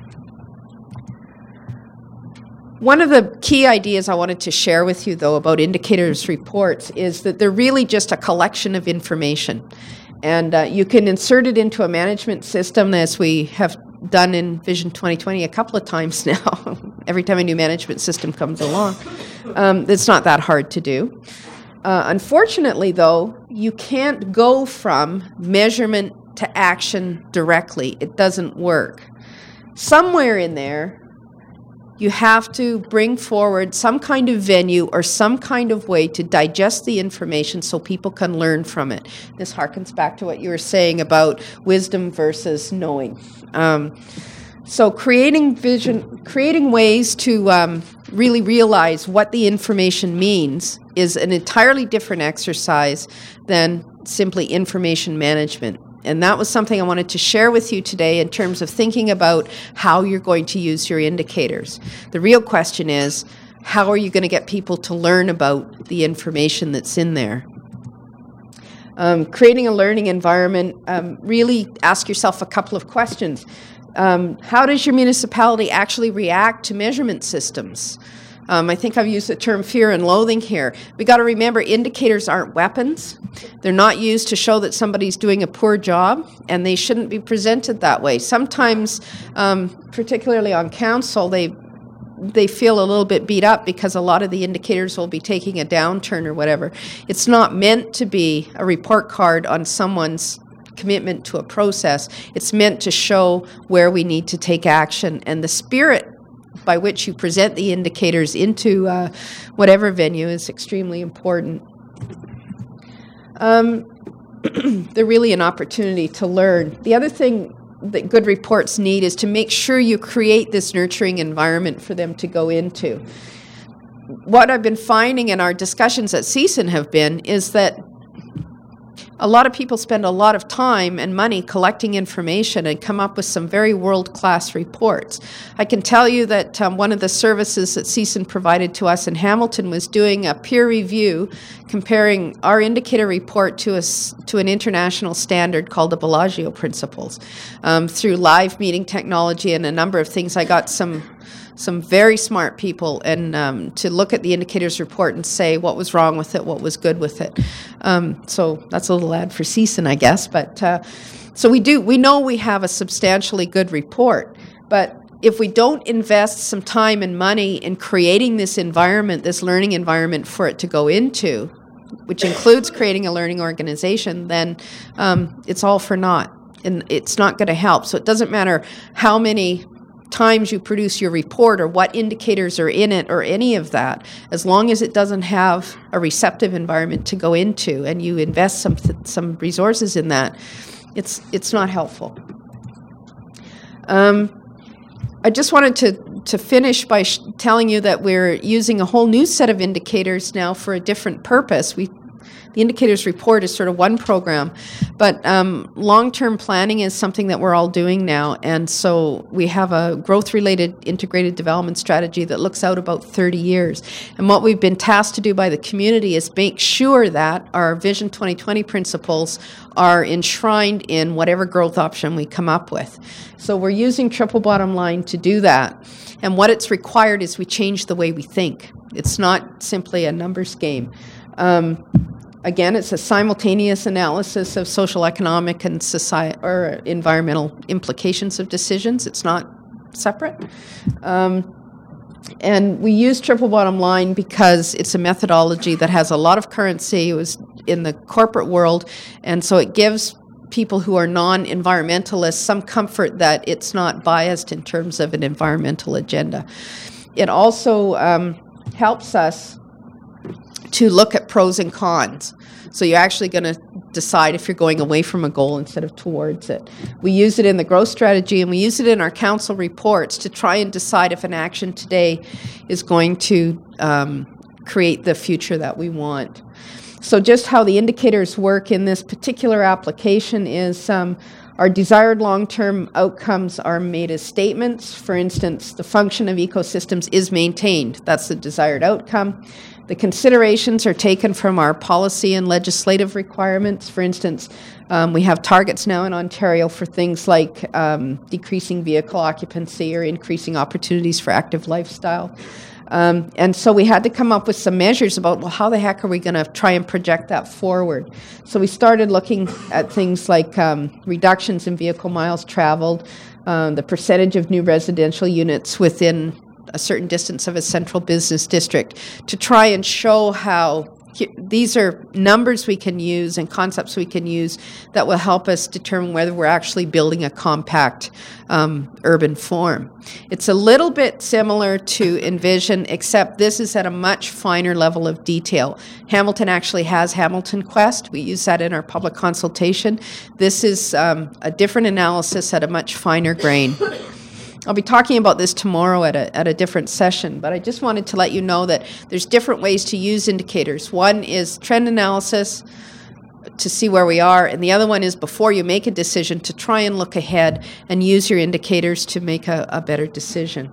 One of the key ideas I wanted to share with you, though, about indicators reports is that they're really just a collection of information. And you can insert it into a management system, as we have done in Vision 2020 a couple of times now. Every time a new management system comes along. It's not that hard to do. Unfortunately, though, you can't go from measurement to action directly. It doesn't work. Somewhere in there, you have to bring forward some kind of venue or some kind of way to digest the information so people can learn from it. This harkens back to what you were saying about wisdom versus knowing. So creating ways to really realize what the information means is an entirely different exercise than simply information management. And that was something I wanted to share with you today in terms of thinking about how you're going to use your indicators. The real question is, how are you going to get people to learn about the information that's in there? Creating a learning environment, really ask yourself a couple of questions. How does your municipality actually react to measurement systems? I think I've used the term fear and loathing here. We got to remember, indicators aren't weapons. They're not used to show that somebody's doing a poor job, and they shouldn't be presented that way. Sometimes, particularly on council, they feel a little bit beat up because a lot of the indicators will be taking a downturn or whatever. It's not meant to be a report card on someone's commitment to a process. It's meant to show where we need to take action, and the spirit by which you present the indicators into whatever venue is extremely important. They're really an opportunity to learn. The other thing that good reports need is to make sure you create this nurturing environment for them to go into. What I've been finding in our discussions at CSUN have been is that a lot of people spend a lot of time and money collecting information and come up with some very world-class reports. I can tell you that one of the services that CSUN provided to us in Hamilton was doing a peer review comparing our indicator report to an international standard called the Bellagio Principles. Through live meeting technology and a number of things, I got some very smart people and to look at the indicators report and say what was wrong with it, what was good with it. So that's a little ad for CSUN, I guess. But so we know we have a substantially good report, but if we don't invest some time and money in creating this environment, this learning environment for it to go into, which includes creating a learning organization, then it's all for naught, and it's not going to help. So it doesn't matter how many times you produce your report or what indicators are in it or any of that, as long as it doesn't have a receptive environment to go into and you invest some resources in that, it's not helpful. I just wanted to finish by telling you that we're using a whole new set of indicators now for a different purpose. The indicators report is sort of one program, but long-term planning is something that we're all doing now, and so we have a growth-related integrated development strategy that looks out about 30 years. And what we've been tasked to do by the community is make sure that our Vision 2020 principles are enshrined in whatever growth option we come up with. So we're using triple bottom line to do that, and what it's required is we change the way we think. It's not simply a numbers game. Again, it's a simultaneous analysis of social, economic, and or environmental implications of decisions. It's not separate. And we use triple bottom line because it's a methodology that has a lot of currency. It was in the corporate world, and so it gives people who are non-environmentalists some comfort that it's not biased in terms of an environmental agenda. It also helps us to look at pros and cons. So you're actually going to decide if you're going away from a goal instead of towards it. We use it in the growth strategy, and we use it in our council reports to try and decide if an action today is going to create the future that we want. So just how the indicators work in this particular application is our desired long-term outcomes are made as statements. For instance, the function of ecosystems is maintained. That's the desired outcome. The considerations are taken from our policy and legislative requirements. For instance, we have targets now in Ontario for things like decreasing vehicle occupancy or increasing opportunities for active lifestyle. And so we had to come up with some measures about, well, how the heck are we going to try and project that forward? So we started looking at things like reductions in vehicle miles traveled, the percentage of new residential units within a certain distance of a central business district, to try and show how these are numbers we can use and concepts we can use that will help us determine whether we're actually building a compact urban form. It's a little bit similar to Envision, except this is at a much finer level of detail. Hamilton actually has Hamilton Quest. We use that in our public consultation. This is a different analysis at a much finer grain. I'll be talking about this tomorrow at a different session, but I just wanted to let you know that there's different ways to use indicators. One is trend analysis to see where we are, and the other one is before you make a decision to try and look ahead and use your indicators to make a better decision.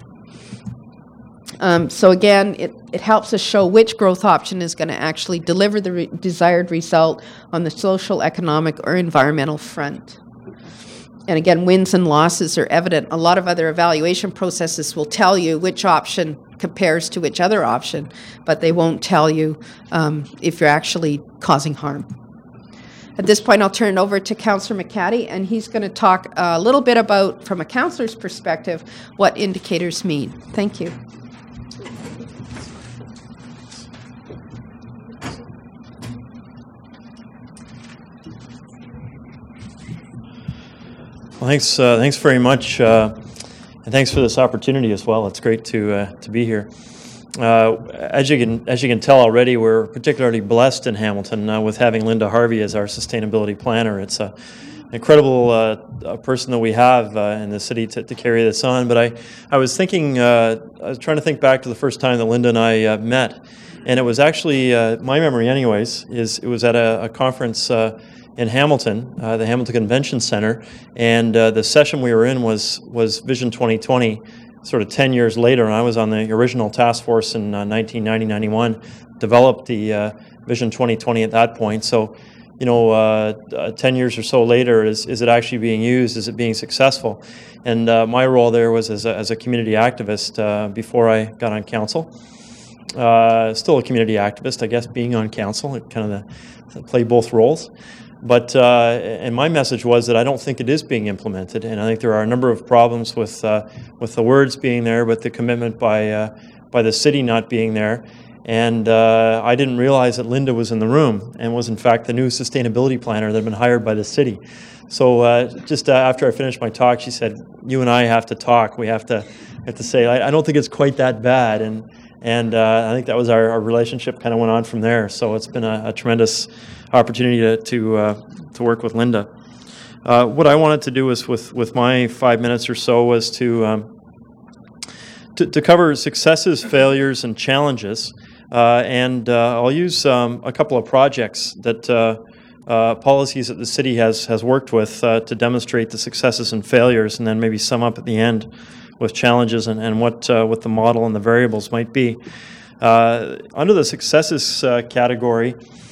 So again, it helps us show which growth option is going to actually deliver the desired result on the social, economic, or environmental front. And again, wins and losses are evident. A lot of other evaluation processes will tell you which option compares to which other option, but they won't tell you if you're actually causing harm. At this point, I'll turn it over to Councillor McCaddy, and he's going to talk a little bit about, from a councillor's perspective, what indicators mean. Thank you. Well, thanks very much, and thanks for this opportunity as well. It's great to be here. As you can tell already, we're particularly blessed in Hamilton with having Linda Harvey as our sustainability planner. It's an incredible person that we have in the city to carry this on. But I was thinking, I was trying to think back to the first time that Linda and I met, and it was actually my memory, anyways, is it was at a conference in Hamilton, the Hamilton Convention Center, and the session we were in was Vision 2020, sort of 10 years later, and I was on the original task force in 1990-91, developed the Vision 2020 at that point. So, 10 years or so later, is it actually being used? Is it being successful? And my role there was as a community activist before I got on council. Still a community activist, I guess, being on council, it kind of play both roles. But and my message was that I don't think it is being implemented, and I think there are a number of problems with the words being there, but the commitment by the city not being there. And I didn't realize that Linda was in the room and was in fact the new sustainability planner that had been hired by the city. So just after I finished my talk, she said, "You and I have to talk. We have to say I don't think it's quite that bad." And I think that was our relationship kind of went on from there. So it's been a tremendous opportunity to work with Linda. What I wanted to do was with my 5 minutes or so was to cover successes, failures, and challenges. And I'll use a couple of projects that policies that the city has worked with to demonstrate the successes and failures, and then maybe sum up at the end with challenges and what the model and the variables might be. Under the successes category,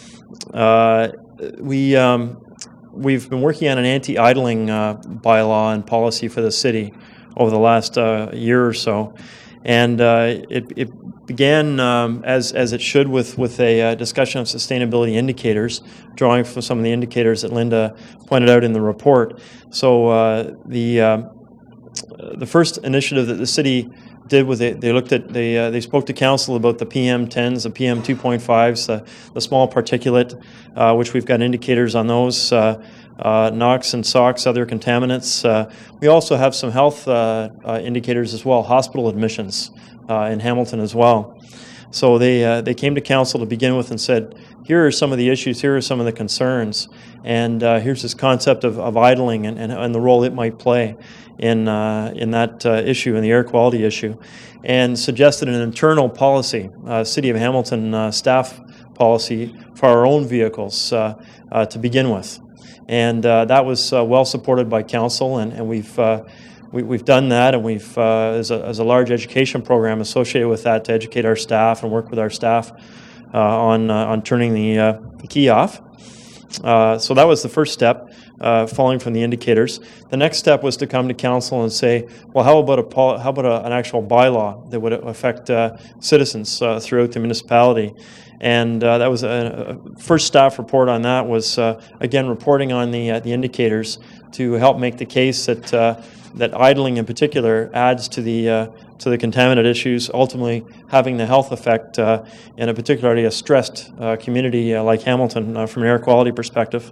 we've been working on an anti-idling bylaw and policy for the city over the last year or so, and it began as it should with a discussion of sustainability indicators, drawing from some of the indicators that Linda pointed out in the report. So the first initiative that the city did was they spoke to council about the PM10s, the PM2.5s, the small particulate, which we've got indicators on those, NOx and SOx, other contaminants. We also have some health indicators as well, hospital admissions in Hamilton as well. So they came to council to begin with and said, here are some of the issues, here are some of the concerns, and here's this concept of idling and the role it might play in that issue, in the air quality issue, and suggested an internal policy. City of Hamilton staff policy for our own vehicles to begin with. And that was well supported by council, and we've done that, and we've as a large education program associated with that to educate our staff and work with our staff on turning the key off. So that was the first step, following from the indicators. The next step was to come to council and say, well, how about an actual bylaw that would affect citizens throughout the municipality? And that was a first staff report on that was, again, reporting on the indicators to help make the case that idling in particular adds to the contaminant issues, ultimately having the health effect in a particularly a stressed community like Hamilton from an air quality perspective.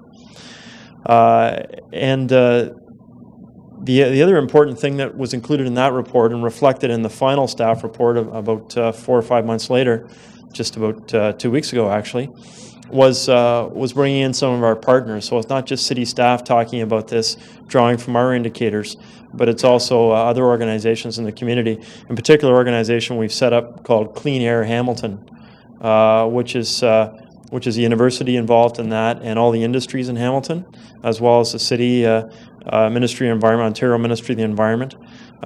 The other important thing that was included in that report and reflected in the final staff report about 4 or 5 months later, just about 2 weeks ago actually, was bringing in some of our partners. So it's not just city staff talking about this, drawing from our indicators, but it's also other organizations in the community. In particular, organization we've set up called Clean Air Hamilton, which is the university involved in that, and all the industries in Hamilton, as well as the city Ministry of Environment, Ontario Ministry of the Environment,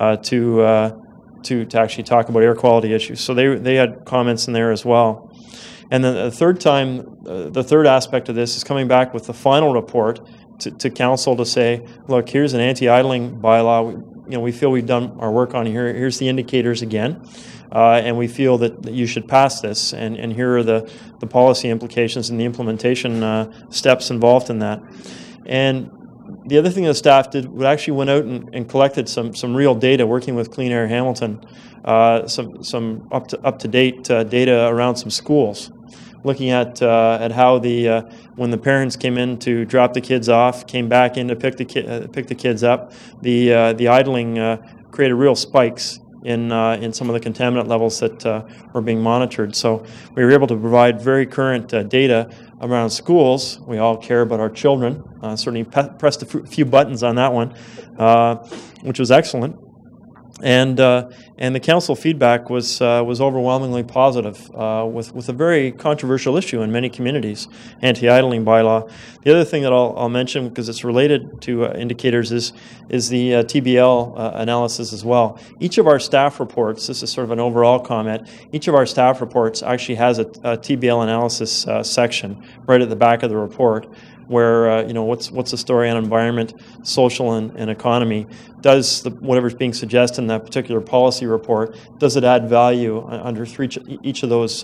to actually talk about air quality issues. So they had comments in there as well. And then the third aspect of this is coming back with the final report to council to say, look, here's an anti-idling bylaw. We feel we've done our work on here. Here's the indicators again, and we feel that you should pass this. And here are the policy implications and the implementation steps involved in that. And the other thing the staff did, we actually went out and collected some real data, working with Clean Air Hamilton, some up to date data around some schools, looking at how when the parents came in to drop the kids off, came back in to pick the kids up, the idling created real spikes in some of the contaminant levels that were being monitored. So we were able to provide very current data around schools. We all care about our children. Certainly pressed a few buttons on that one, which was excellent. And the council feedback was overwhelmingly positive, with a very controversial issue in many communities, anti-idling bylaw. The other thing that I'll mention, because it's related to indicators, is the TBL analysis as well. Each of our staff reports, this is sort of an overall comment, each of our staff reports actually has a TBL analysis section right at the back of the report, where what's the story on environment, social, and economy? Does whatever's being suggested in that particular policy report, does it add value under each of those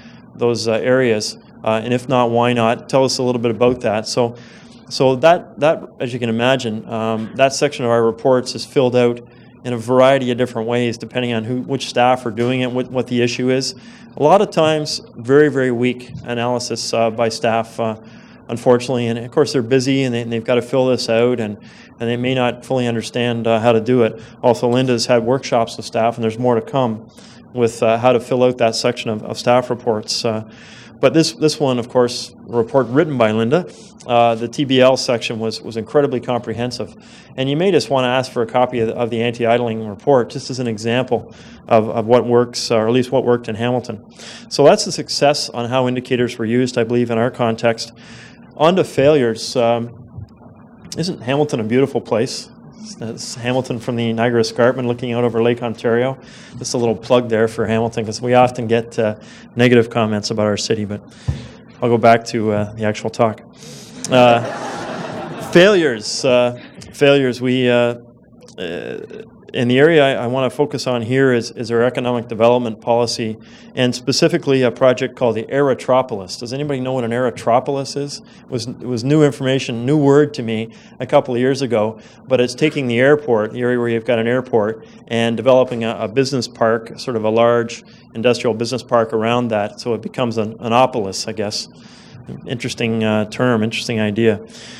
areas? And if not, why not? Tell us a little bit about that. So that as you can imagine, that section of our reports is filled out in a variety of different ways, depending on which staff are doing it, what the issue is. A lot of times, very, very weak analysis by staff, unfortunately, and of course they're busy and they've got to fill this out, and they may not fully understand how to do it. Also, Linda's had workshops with staff, and there's more to come with how to fill out that section of staff reports. But this one, of course, a report written by Linda, the TBL section was incredibly comprehensive. And you may just want to ask for a copy of the anti-idling report, just as an example of what works, or at least what worked in Hamilton. So that's the success on how indicators were used, I believe, in our context. On to failures. Isn't Hamilton a beautiful place? It's Hamilton from the Niagara Escarpment looking out over Lake Ontario. Just a little plug there for Hamilton, because we often get negative comments about our city, but I'll go back to the actual talk. Failures. In the area I want to focus on here is our economic development policy, and specifically a project called the Aerotropolis. Does anybody know what an Aerotropolis is? It was new information, new word to me a couple of years ago, but it's taking the airport, the area where you've got an airport, and developing a business park, sort of a large industrial business park around that, so it becomes an opolis, I guess. Interesting term, interesting idea.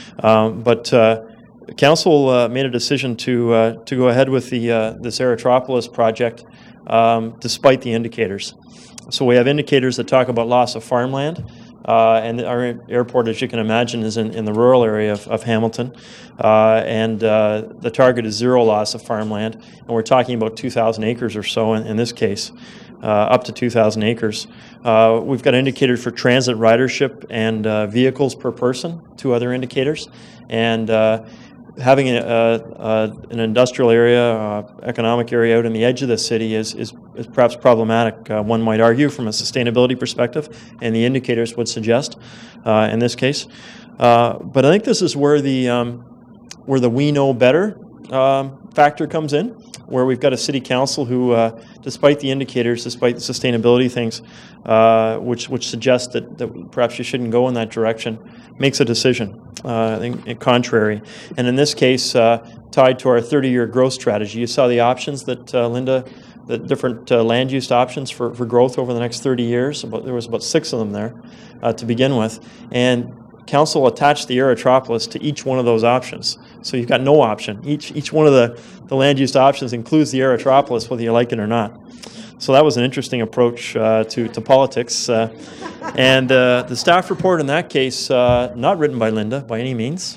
Council made a decision to go ahead with this Aerotropolis project despite the indicators. So we have indicators that talk about loss of farmland, and our airport, as you can imagine, is in the rural area of Hamilton, and the target is zero loss of farmland, and we're talking about 2,000 acres or so in this case. up to 2,000 acres. We've got indicators for transit ridership and vehicles per person, 2 other indicators. And having an industrial area, economic area out in the edge of the city is perhaps problematic, one might argue, from a sustainability perspective, and the indicators would suggest in this case. But I think this is where the we know better factor comes in, where we've got a city council who, despite the indicators, despite the sustainability things, which suggest that perhaps you shouldn't go in that direction, makes a decision, I think, contrary. And in this case, tied to our 30-year growth strategy, you saw the options that Linda, the different land use options for growth over the next 30 years. There was about 6 of them there to begin with. And Council attached the Aerotropolis to each one of those options. So you've got no option. Each one of the land use options includes the Aerotropolis, whether you like it or not. So that was an interesting approach to politics. And the staff report in that case, not written by Linda by any means,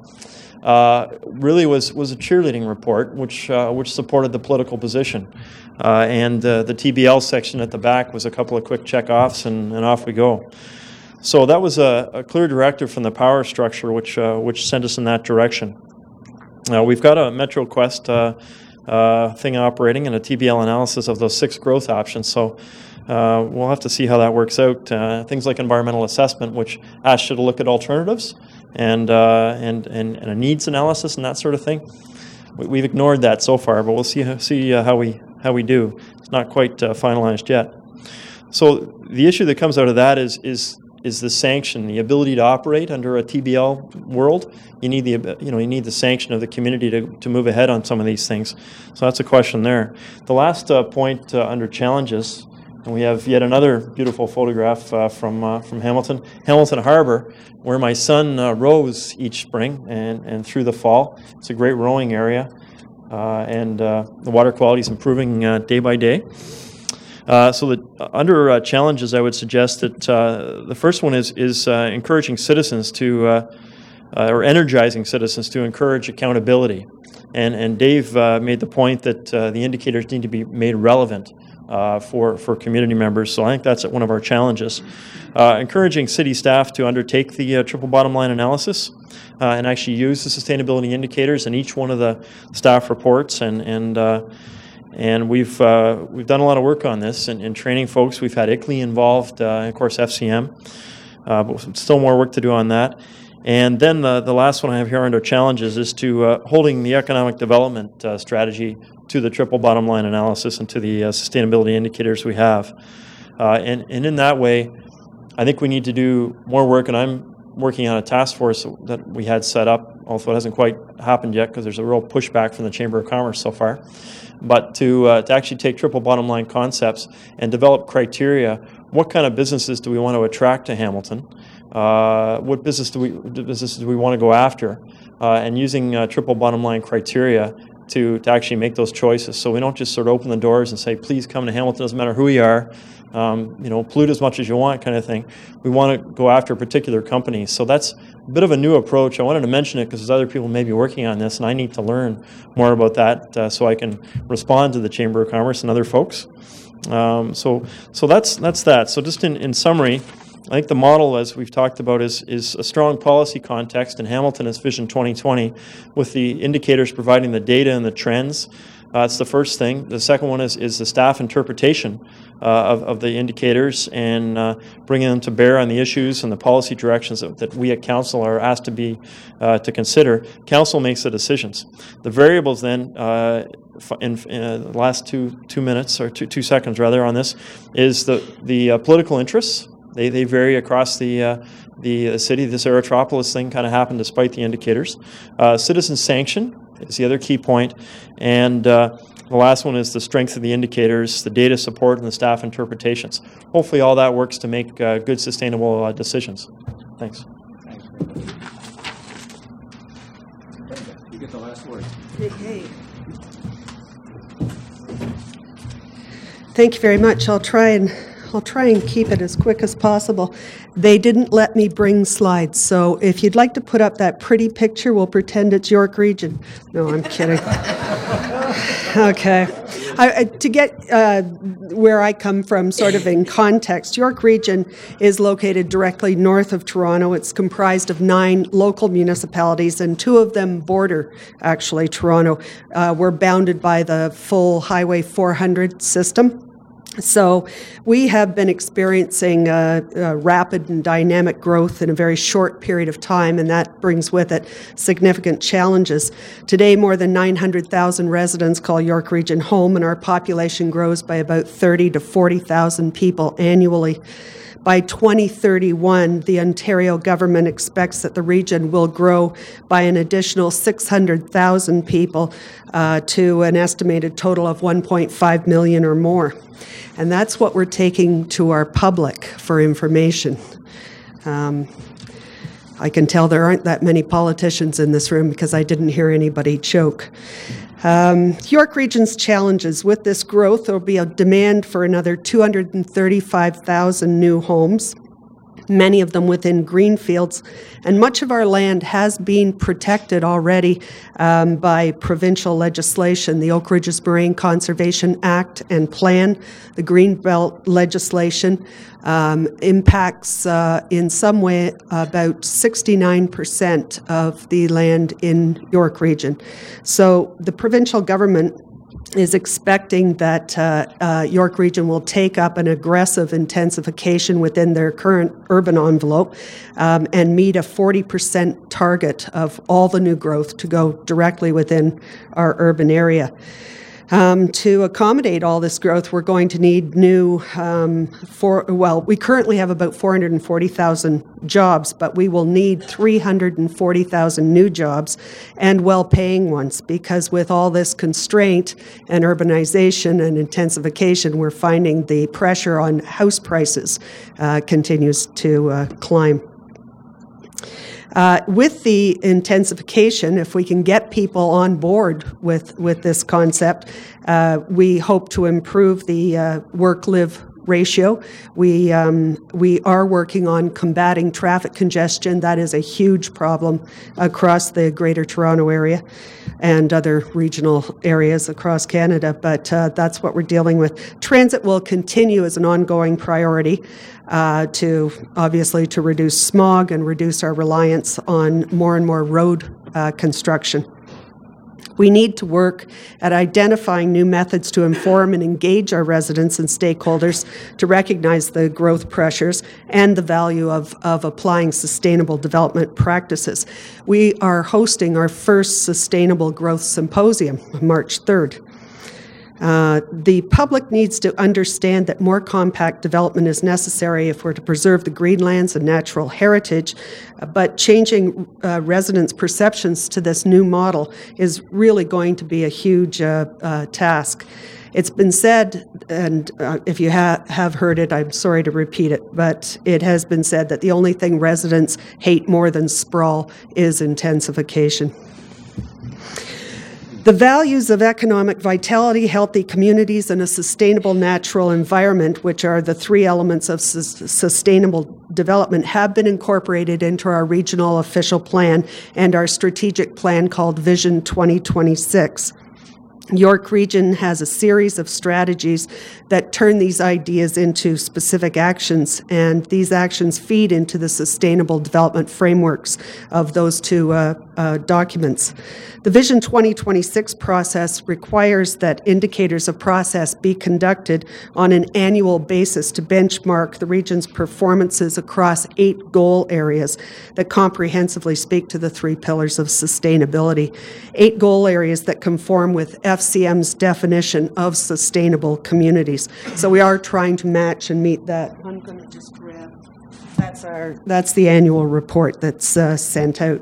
really was a cheerleading report, which supported the political position. And the TBL section at the back was a couple of quick check-offs, and off we go. So that was a clear directive from the power structure, which sent us in that direction. We've got a MetroQuest thing operating and a TBL analysis of those 6 growth options. So we'll have to see how that works out. Things like environmental assessment, which asks you to look at alternatives and a needs analysis and that sort of thing. We've ignored that so far, but we'll see how we do. It's not quite finalized yet. So the issue that comes out of that is the sanction, the ability to operate under a TBL world. You need the sanction of the community to move ahead on some of these things. So that's a question there. The last point under challenges, and we have yet another beautiful photograph from Hamilton Harbor, where my son rows each spring and through the fall. It's a great rowing area, and the water quality is improving day by day. So that under challenges, I would suggest that the first one is encouraging citizens or energizing citizens to encourage accountability. And Dave made the point that the indicators need to be made relevant for community members. So I think that's one of our challenges. Encouraging city staff to undertake the triple bottom line analysis and actually use the sustainability indicators in each one of the staff reports and we've done a lot of work on this and training folks. We've had ICLEI involved, and of course FCM, but still more work to do on that. And then the last one I have here under challenges is to holding the economic development strategy to the triple bottom line analysis and to the sustainability indicators we have. And in that way, I think we need to do more work, and I'm working on a task force that we had set up, although it hasn't quite happened yet because there's a real pushback from the Chamber of Commerce so far. But to actually take triple bottom line concepts and develop criteria. What kind of businesses do we want to attract to Hamilton? What businesses do we want to go after? And using triple bottom line criteria to actually make those choices. So we don't just sort of open the doors and say, please come to Hamilton, doesn't matter who you are, pollute as much as you want kind of thing. We want to go after particular companies. So that's a bit of a new approach. I wanted to mention it because there's other people maybe working on this, and I need to learn more about that so I can respond to the Chamber of Commerce and other folks. So that's that. So just in summary, I think the model, as we've talked about, is a strong policy context, and Hamilton is Vision 2020, with the indicators providing the data and the trends. That's the first thing. The second one is the staff interpretation of the indicators and bringing them to bear on the issues and the policy directions that we at Council are asked to consider. Council makes the decisions. The variables then, in the last two minutes, or two seconds rather, on this, is the political interests. They vary across the city. This Aerotropolis thing kind of happened despite the indicators. Citizen sanction is the other key point. And the last one is the strength of the indicators, the data support, and the staff interpretations. Hopefully all that works to make good, sustainable decisions. Thanks. You get the last word. Okay. Thank you very much. I'll try and keep it as quick as possible. They didn't let me bring slides, so if you'd like to put up that pretty picture, we'll pretend it's York Region. No, I'm kidding. Okay. To get where I come from, sort of in context, York Region is located directly north of Toronto. It's comprised of 9 local municipalities, and 2 of them border, actually, Toronto. We're bounded by the full Highway 400 system. So we have been experiencing rapid and dynamic growth in a very short period of time, and that brings with it significant challenges. Today, more than 900,000 residents call York Region home, and our population grows by about 30 to 40,000 people annually. By 2031, the Ontario government expects that the region will grow by an additional 600,000 people to an estimated total of 1.5 million or more. And that's what we're taking to our public for information. I can tell there aren't that many politicians in this room because I didn't hear anybody choke. York Region's challenges. With this growth, there will be a demand for another 235,000 new homes, many of them within greenfields, and much of our land has been protected already by provincial legislation. The Oak Ridges Moraine Conservation Act and Plan, the Greenbelt legislation, impacts in some way about 69% of the land in York Region. So the provincial government is expecting that York Region will take up an aggressive intensification within their current urban envelope and meet a 40% target of all the new growth to go directly within our urban area. To accommodate all this growth, we're going to need new, we currently have about 440,000 jobs, but we will need 340,000 new jobs and well-paying ones, because with all this constraint and urbanization and intensification, we're finding the pressure on house prices continues to climb. With the intensification, if we can get people on board with this concept, we hope to improve the work-live ratio. We are working on combating traffic congestion. That is a huge problem across the Greater Toronto Area and other regional areas across Canada, but that's what we're dealing with. Transit will continue as an ongoing priority to reduce smog and reduce our reliance on more and more road construction. We need to work at identifying new methods to inform and engage our residents and stakeholders to recognize the growth pressures and the value of applying sustainable development practices. We are hosting our first Sustainable Growth Symposium on March 3rd. The public needs to understand that more compact development is necessary if we're to preserve the greenlands and natural heritage, but changing residents' perceptions to this new model is really going to be a huge task. It's been said, and if you have heard it, I'm sorry to repeat it, but it has been said that the only thing residents hate more than sprawl is intensification. The values of economic vitality, healthy communities, and a sustainable natural environment, which are the 3 elements of sustainable development, have been incorporated into our regional official plan and our strategic plan called Vision 2026. York Region has a series of strategies that turn these ideas into specific actions, and these actions feed into the sustainable development frameworks of those 2 documents. The Vision 2026 process requires that indicators of process be conducted on an annual basis to benchmark the region's performances across 8 goal areas that comprehensively speak to the 3 pillars of sustainability. 8 goal areas that conform with FCM's definition of sustainable communities. So we are trying to match and meet that. I'm going to just grab, that's the annual report that's sent out.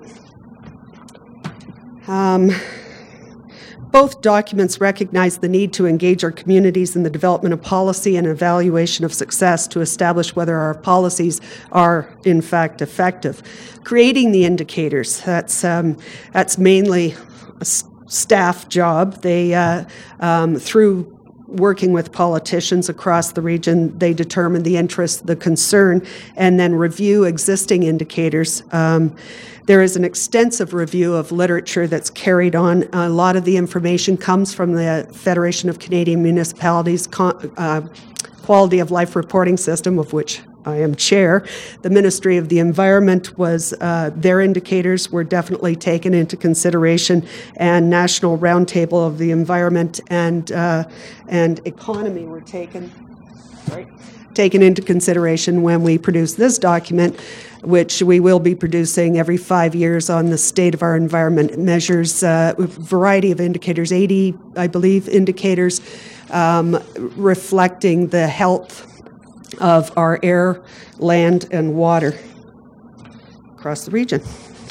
Both documents recognize the need to engage our communities in the development of policy and evaluation of success to establish whether our policies are, in fact, effective. Creating the indicators, that's mainly a staff job. They, through working with politicians across the region, they determine the interest, the concern, and then review existing indicators. There is an extensive review of literature that's carried on. A lot of the information comes from the Federation of Canadian Municipalities Quality of Life Reporting System, of which I am chair. The Ministry of the Environment was, their indicators were definitely taken into consideration, and National Roundtable of the Environment and Economy were taken into consideration when we produced this document, which we will be producing every 5 years on the state of our environment. It measures a variety of indicators, 80, I believe, indicators reflecting the health of our air, land, and water across the region.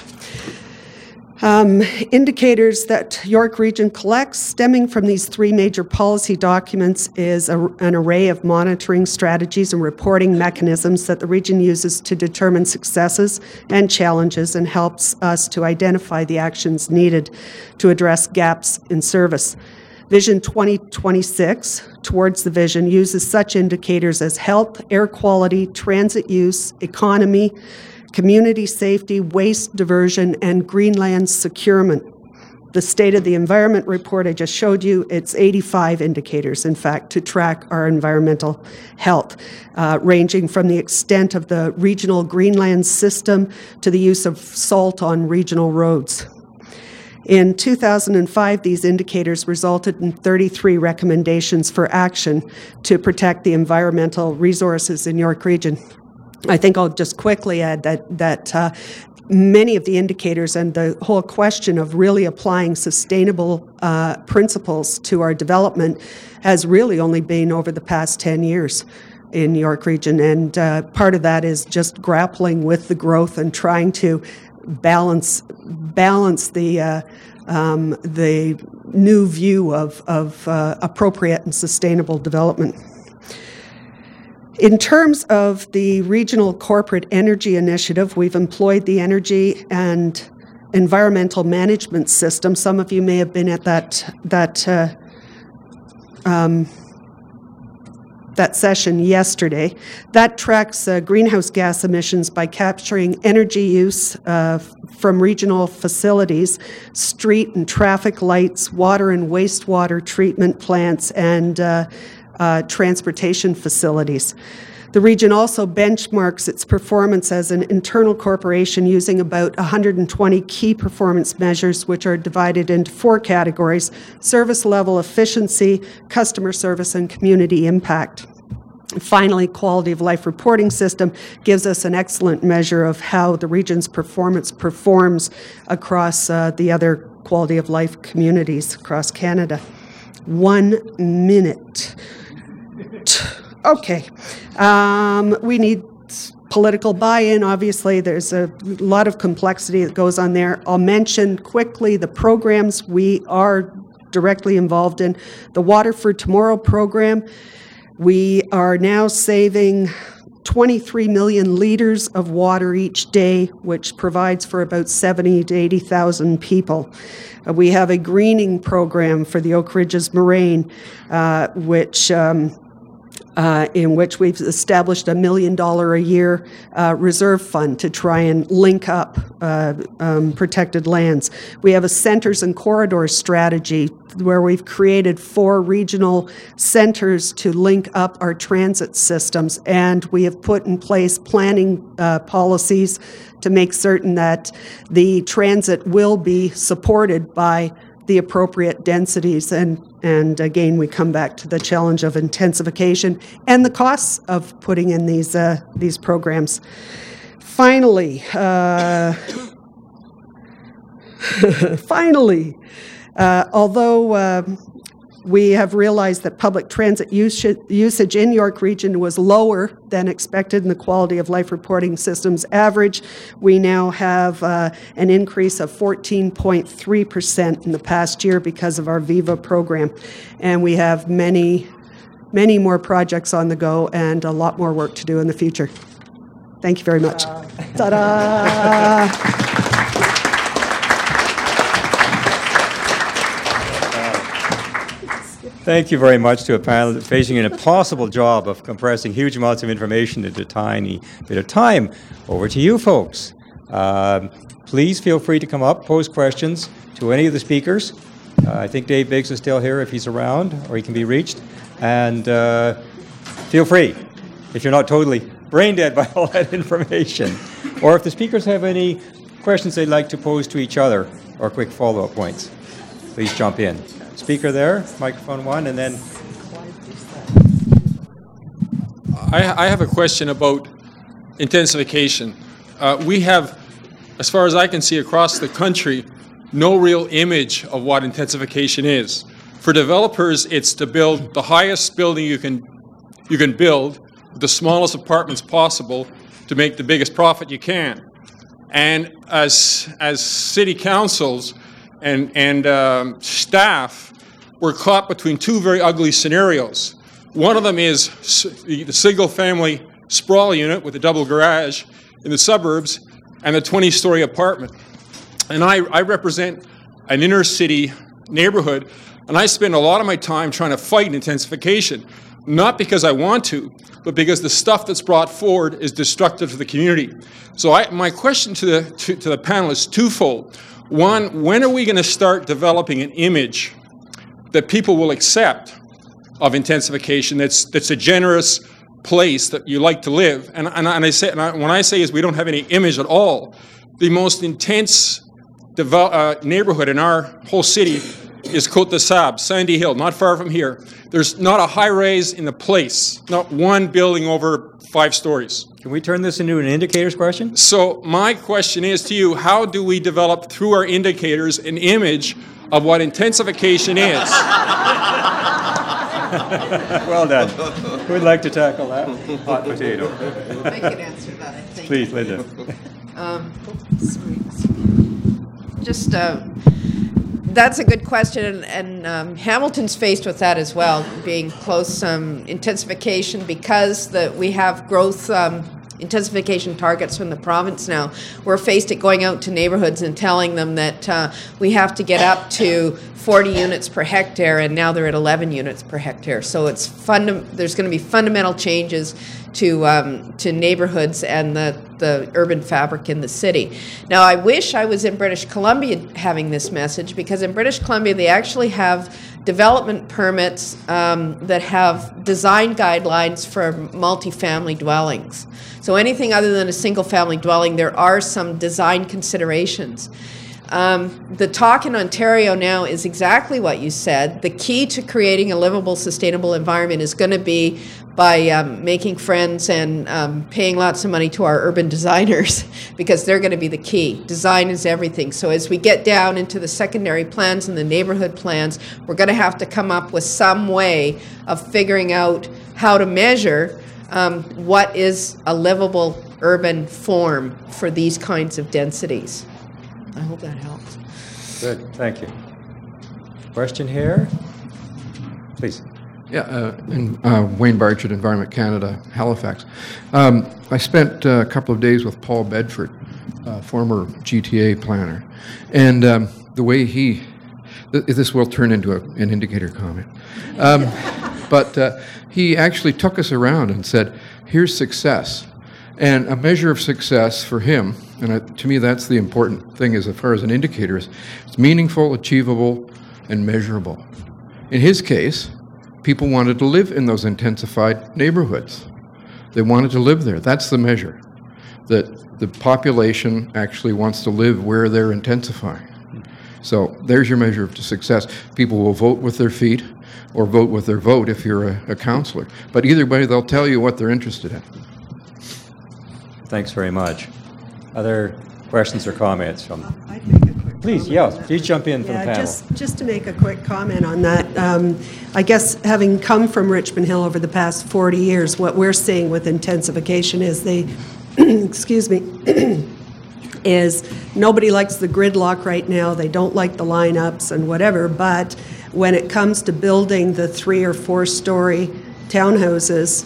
Indicators that York Region collects stemming from these three major policy documents is an array of monitoring strategies and reporting mechanisms that the region uses to determine successes and challenges, and helps us to identify the actions needed to address gaps in service. Vision 2026, towards the vision, uses such indicators as health, air quality, transit use, economy, community safety, waste diversion, and greenland securement. The State of the Environment report I just showed you, it's 85 indicators, in fact, to track our environmental health, ranging from the extent of the regional greenland system to the use of salt on regional roads. In 2005, these indicators resulted in 33 recommendations for action to protect the environmental resources in York Region. I think I'll just quickly add that many of the indicators and the whole question of really applying sustainable principles to our development has really only been over the past 10 years in York Region, and part of that is just grappling with the growth and trying to balance the new view of appropriate and sustainable development. In terms of the Regional Corporate Energy Initiative, we've employed the Energy and Environmental Management System. Some of you may have been at that session yesterday. That tracks greenhouse gas emissions by capturing energy use from regional facilities, street and traffic lights, water and wastewater treatment plants, and transportation facilities. The region also benchmarks its performance as an internal corporation using about 120 key performance measures, which are divided into 4 categories: service level efficiency, customer service, and community impact. Finally, Quality of Life Reporting System gives us an excellent measure of how the region's performance performs across the other quality of life communities across Canada. 1 minute. Okay. We need political buy-in. Obviously, there's a lot of complexity that goes on there. I'll mention quickly the programs we are directly involved in. The Water for Tomorrow program. We are now saving 23 million liters of water each day, which provides for about 70 to 80,000 people. We have a greening program for the Oak Ridges Moraine, in which we've established $1 million a year reserve fund to try and link up protected lands. We have a centers and corridors strategy where we've created 4 regional centers to link up our transit systems, and we have put in place planning policies to make certain that the transit will be supported by the appropriate densities, and again we come back to the challenge of intensification and the costs of putting in these programs. Finally, although we have realized that public transit usage in York Region was lower than expected in the Quality of Life Reporting System's average, we now have an increase of 14.3% in the past year because of our Viva program. And we have many, many more projects on the go and a lot more work to do in the future. Thank you very much. Ta-da! Thank you very much to a panel facing an impossible job of compressing huge amounts of information into a tiny bit of time. Over to you folks. Please feel free to come up, pose questions to any of the speakers. I think Dave Biggs is still here if he's around, or he can be reached. And feel free, if you're not totally brain dead by all that information. Or if the speakers have any questions they'd like to pose to each other, or quick follow-up points, please jump in. Speaker there, microphone one, and then... I have a question about intensification. We have, as far as I can see across the country, no real image of what intensification is. For developers, it's to build the highest building you can build, the smallest apartments possible, to make the biggest profit you can. And as city councils and staff, we're caught between two very ugly scenarios. One of them is the single-family sprawl unit with a double garage in the suburbs and the 20-story apartment. And I represent an inner-city neighborhood, and I spend a lot of my time trying to fight intensification, not because I want to, but because the stuff that's brought forward is destructive to the community. So my question to the panel is twofold. One, when are we going to start developing an image that people will accept of intensification that's a generous place that you like to live? And when I say is we don't have any image at all, the most intense neighborhood in our whole city is Côte de Sable, Sandy Hill, not far from here. There's not a high-rise in the place, not one building over 5 stories. Can we turn this into an indicators question? So my question is to you, how do we develop through our indicators an image of what intensification is? Well done. Who would like to tackle that hot potato? I could answer that, I think. Please, Linda. That's a good question, and Hamilton's faced with that as well, being close intensification because we have growth intensification targets from the province now. We're faced at going out to neighborhoods and telling them that we have to get up to 40 units per hectare, and now they're at 11 units per hectare. So it's there's going to be fundamental changes to neighborhoods and the urban fabric in the city. Now, I wish I was in British Columbia having this message, because in British Columbia they actually have development permits that have design guidelines for multifamily dwellings. So anything other than a single-family dwelling, there are some design considerations. The talk in Ontario now is exactly what you said. The key to creating a livable, sustainable environment is going to be by making friends and paying lots of money to our urban designers, because they're going to be the key. Design is everything. So as we get down into the secondary plans and the neighborhood plans, we're going to have to come up with some way of figuring out how to measure what is a livable urban form for these kinds of densities. I hope that helps. Good, thank you. Question here? Please. Yeah, Wayne Barchett, Environment Canada, Halifax. I spent a couple of days with Paul Bedford, former GTA planner, and the way this will turn into an indicator comment, but he actually took us around and said, here's success. And a measure of success for him, and to me that's the important thing as far as an indicator is, it's meaningful, achievable, and measurable. In his case, people wanted to live in those intensified neighborhoods. They wanted to live there. That's the measure, that the population actually wants to live where they're intensifying. So there's your measure of success. People will vote with their feet or vote with their vote if you're a councillor. But either way, they'll tell you what they're interested in. Thanks very much. Other questions or comments from? I'd make a quick Please, comment. yes, please jump in from the panel. Just to make a quick comment on that, I guess having come from Richmond Hill over the past 40 years, what we're seeing with intensification is excuse me, is nobody likes the gridlock right now. They don't like the lineups and whatever, but when it comes to building the 3 or 4 story townhouses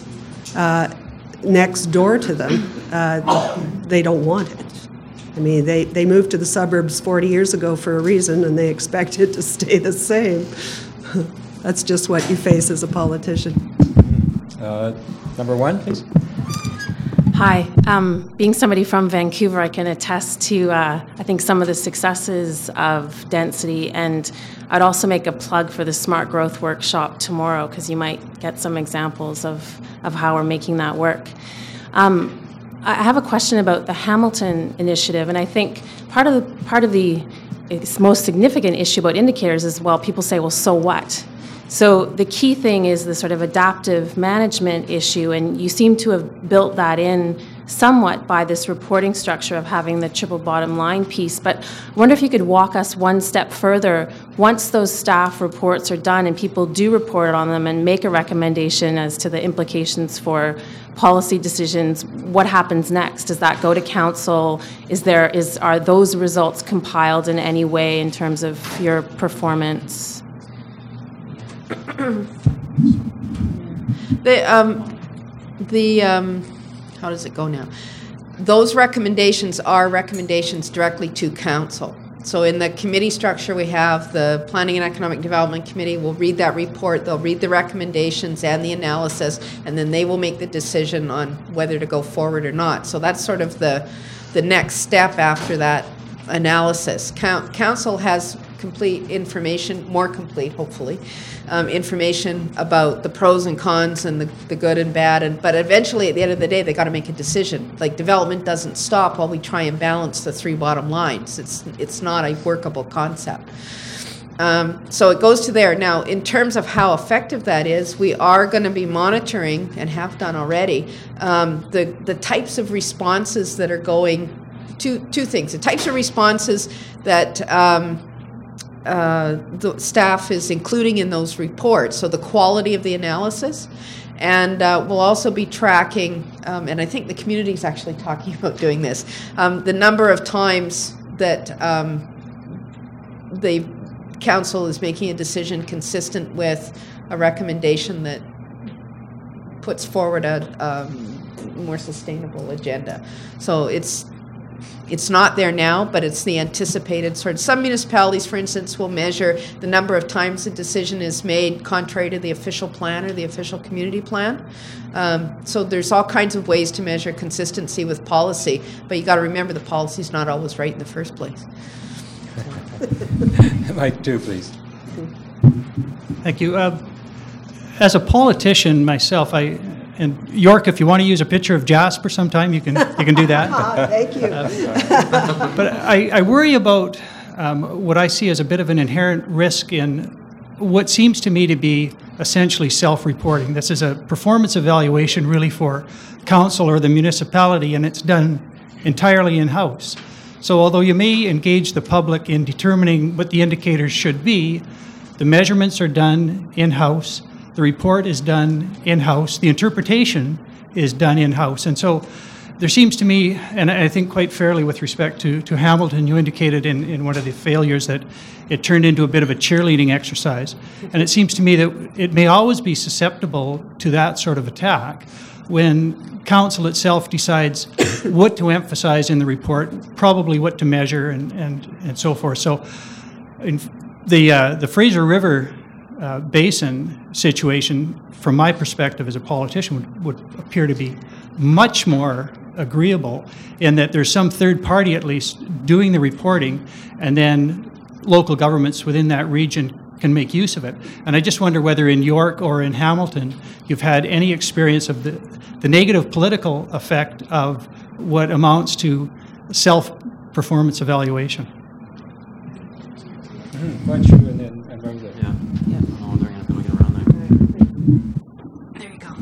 next door to them, they don't want it. I mean, they moved to the suburbs 40 years ago for a reason, and they expect it to stay the same. That's just what you face as a politician. Number one, please. Hi. Being somebody from Vancouver, I can attest to, I think, some of the successes of density, and I'd also make a plug for the Smart Growth Workshop tomorrow, because you might get some examples of how we're making that work. I have a question about the Hamilton Initiative, and I think part of the most significant issue about indicators is, well, people say, well, so what? So the key thing is the sort of adaptive management issue, and you seem to have built that in somewhat by this reporting structure of having the triple bottom line piece. But I wonder if you could walk us one step further. Once those staff reports are done and people do report on them and make a recommendation as to the implications for policy decisions, what happens next? Does that go to council? Are those results compiled in any way in terms of your performance? How does it go now? Those recommendations are recommendations directly to council. So in the committee structure, we have the Planning and Economic Development Committee will read that report, they'll read the recommendations and the analysis, and then they will make the decision on whether to go forward or not. So that's sort of the next step after that analysis. Council has complete information, more complete, hopefully, information about the pros and cons and the good and bad. But eventually, at the end of the day, they got to make a decision. Like, development doesn't stop while we try and balance the three bottom lines. It's not a workable concept. So it goes to there. Now, in terms of how effective that is, we are going to be monitoring, and have done already, the types of responses that are going. Two things. The types of responses that the staff is including in those reports, so the quality of the analysis, and we'll also be tracking, and I think the community is actually talking about doing this, the number of times that the council is making a decision consistent with a recommendation that puts forward a more sustainable agenda. So it's not there now, but it's the anticipated sort of. Some municipalities, for instance, will measure the number of times a decision is made contrary to the official plan or the official community plan. So there's all kinds of ways to measure consistency with policy, but you got to remember the policy's not always right in the first place. Mike, two, please. Thank you. As a politician myself, and York, if you want to use a picture of Jasper sometime, you can do that. Thank you. But I worry about what I see as a bit of an inherent risk in what seems to me to be essentially self-reporting. This is a performance evaluation really for council or the municipality, and it's done entirely in-house. So although you may engage the public in determining what the indicators should be, the measurements are done in-house. The report is done in-house. The interpretation is done in-house. And so there seems to me, and I think quite fairly with respect to Hamilton, you indicated in one of the failures that it turned into a bit of a cheerleading exercise. And it seems to me that it may always be susceptible to that sort of attack when council itself decides what to emphasize in the report, probably what to measure and so forth. So in the Fraser River basin situation, from my perspective as a politician, would appear to be much more agreeable in that there's some third party at least doing the reporting, and then local governments within that region can make use of it. And I just wonder whether in York or in Hamilton you've had any experience of the negative political effect of what amounts to self-performance evaluation. Why don't you and then bring that? Yeah. Oh, they're going to get around there. There you go.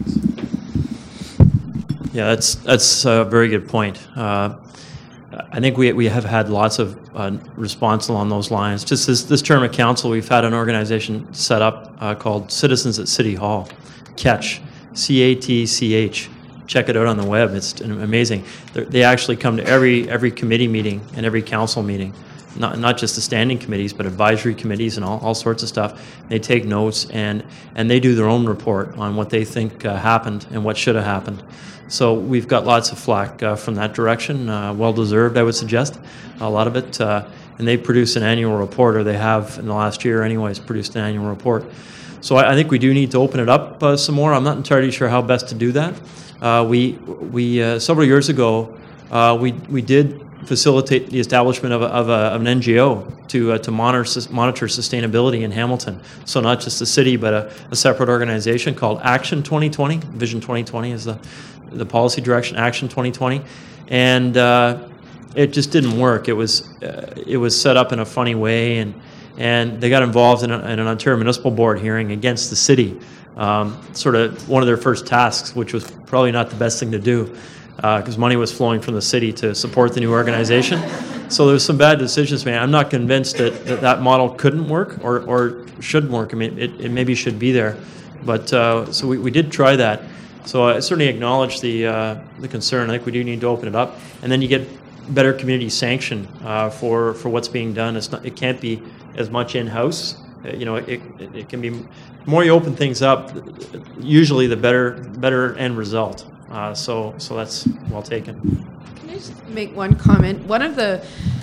Yeah, that's a very good point. I think we have had lots of response along those lines. Just this term of council, we've had an organization set up called Citizens at City Hall, CATCH, C-A-T-C-H. Check it out on the web. It's amazing. They actually come to every committee meeting and every council meeting. Not just the standing committees, but advisory committees and all sorts of stuff. They take notes and they do their own report on what they think happened and what should have happened. So we've got lots of flack from that direction, well-deserved, I would suggest, a lot of it. and they produce an annual report, or they have in the last year anyways produced an annual report. So I think we do need to open it up some more. I'm not entirely sure how best to do that. We several years ago, we did facilitate the establishment of an NGO to monitor sustainability in Hamilton. So not just the city, but a separate organization called Action 2020. Vision 2020 is the policy direction, Action 2020. And it just didn't work. It was set up in a funny way, and they got involved in an Ontario Municipal Board hearing against the city. Sort of one of their first tasks, which was probably not the best thing to do, because money was flowing from the city to support the new organization. So there was some bad decisions made. I'm not convinced that model couldn't work or shouldn't work. I mean, it maybe should be there. But so we did try that. So I certainly acknowledge the concern. I think we do need to open it up. And then you get better community sanction for what's being done. It can't be as much in-house. It can be, the more you open things up, usually the better end result. So that's well taken. Can I just make one comment? One of the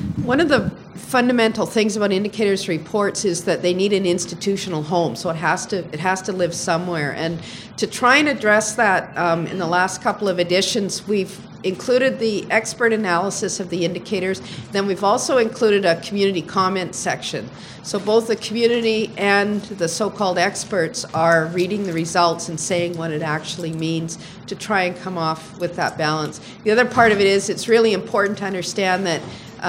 fundamental things about indicators reports is that they need an institutional home, so it has to live somewhere. And to try and address that, in the last couple of editions, we've included the expert analysis of the indicators. Then we've also included a community comment section. So both the community and the so-called experts are reading the results and saying what it actually means to try and come off with that balance. The other part of it is it's really important to understand that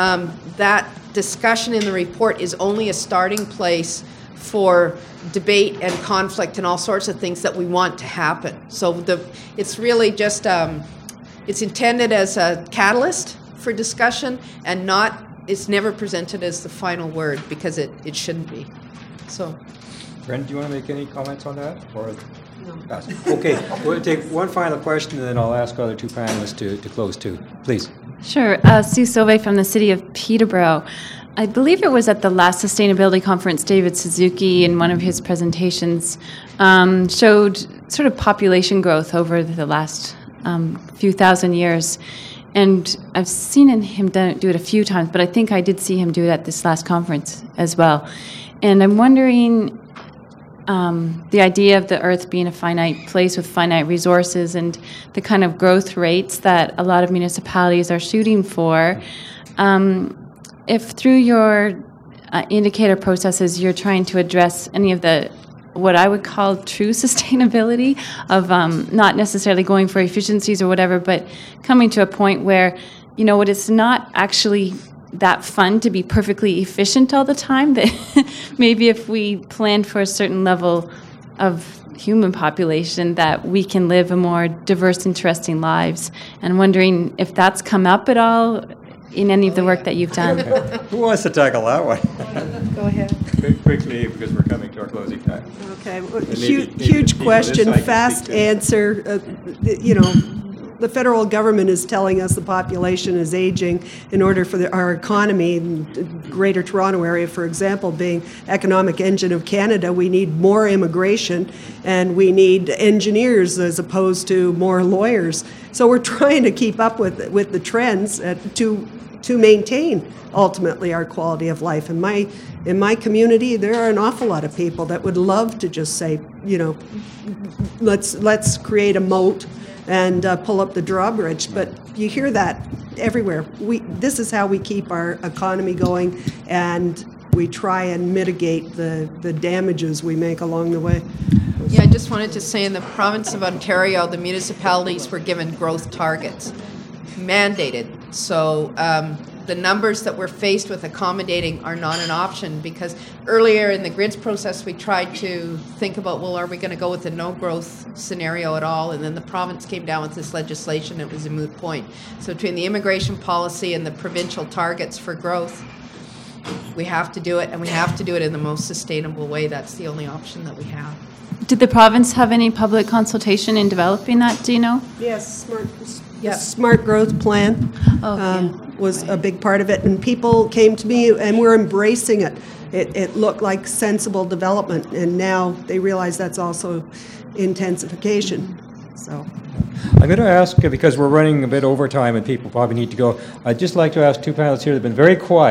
that discussion in the report is only a starting place for debate and conflict and all sorts of things that we want to happen. So it's really just it's intended as a catalyst for discussion, and it's never presented as the final word, because it shouldn't be. So, Brenda, do you want to make any comments on that? Or no. Okay, we'll take one final question, and then I'll ask other two panelists to close too. Please. Sure. Sue Sauvé from the city of Peterborough. I believe it was at the last sustainability conference, David Suzuki, in one of his presentations, showed sort of population growth over the last few thousand years. And I've seen him do it a few times, but I think I did see him do it at this last conference as well. And I'm wondering, the idea of the Earth being a finite place with finite resources and the kind of growth rates that a lot of municipalities are shooting for, if through your indicator processes you're trying to address any of the what I would call true sustainability of not necessarily going for efficiencies or whatever, but coming to a point where, it's not actually that fun to be perfectly efficient all the time, that maybe if we plan for a certain level of human population, that we can live a more diverse, interesting lives. And wondering if that's come up at all in any of the work that you've done. Who wants to tackle that one? Go ahead. Quickly, because we're coming to our closing time. Okay, huge question, fast answer. The federal government is telling us the population is aging. In order for our economy, Greater Toronto Area, for example, being economic engine of Canada, we need more immigration and we need engineers as opposed to more lawyers. So we're trying to keep up with the trends to maintain ultimately our quality of life. In my community, there are an awful lot of people that would love to just say, let's create a moat and pull up the drawbridge. But you hear that everywhere. This is how we keep our economy going, and we try and mitigate the damages we make along the way. Yeah, I just wanted to say in the province of Ontario, the municipalities were given growth targets, mandated. So the numbers that we're faced with accommodating are not an option, because earlier in the grids process we tried to think about, well, are we going to go with a no growth scenario at all? And then the province came down with this legislation. It was a moot point. So between the immigration policy and the provincial targets for growth, we have to do it, and we have to do it in the most sustainable way. That's the only option that we have. Did the province have any public consultation in developing that, do you know? Yes, Smart Growth Plan was a big part of it, and people came to me and we're embracing it. It looked like sensible development, and now they realize that's also intensification. So I'm going to ask, because we're running a bit over time and people probably need to go, I'd just like to ask two panelists here that have been very quiet.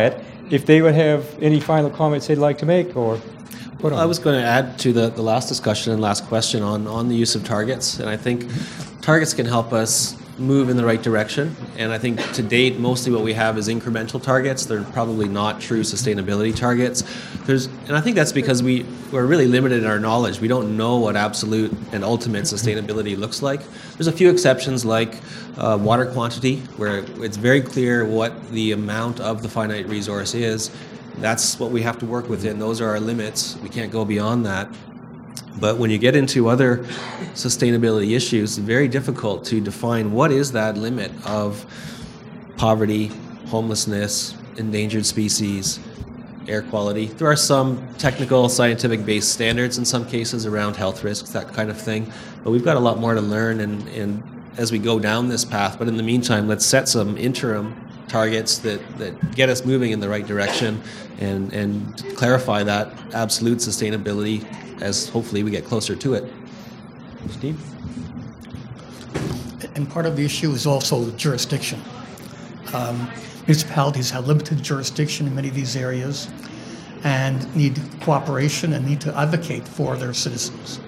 if they would have any final comments they'd like to make or put on. I was going to add to the last discussion and last question on the use of targets, and I think targets can help us move in the right direction. And I think to date, mostly what we have is incremental targets. They're probably not true sustainability targets. And I think that's because we're really limited in our knowledge. We don't know what absolute and ultimate sustainability looks like. There's a few exceptions like water quantity, where it's very clear what the amount of the finite resource is. That's what we have to work within. Those are our limits. We can't go beyond that. But when you get into other sustainability issues, it's very difficult to define what is that limit of poverty, homelessness, endangered species, air quality. There are some technical, scientific-based standards in some cases around health risks, that kind of thing. But we've got a lot more to learn and as we go down this path. But in the meantime, let's set some interim targets that get us moving in the right direction and clarify that absolute sustainability as hopefully we get closer to it. Steve? And part of the issue is also jurisdiction. Municipalities have limited jurisdiction in many of these areas and need cooperation and need to advocate for their citizens.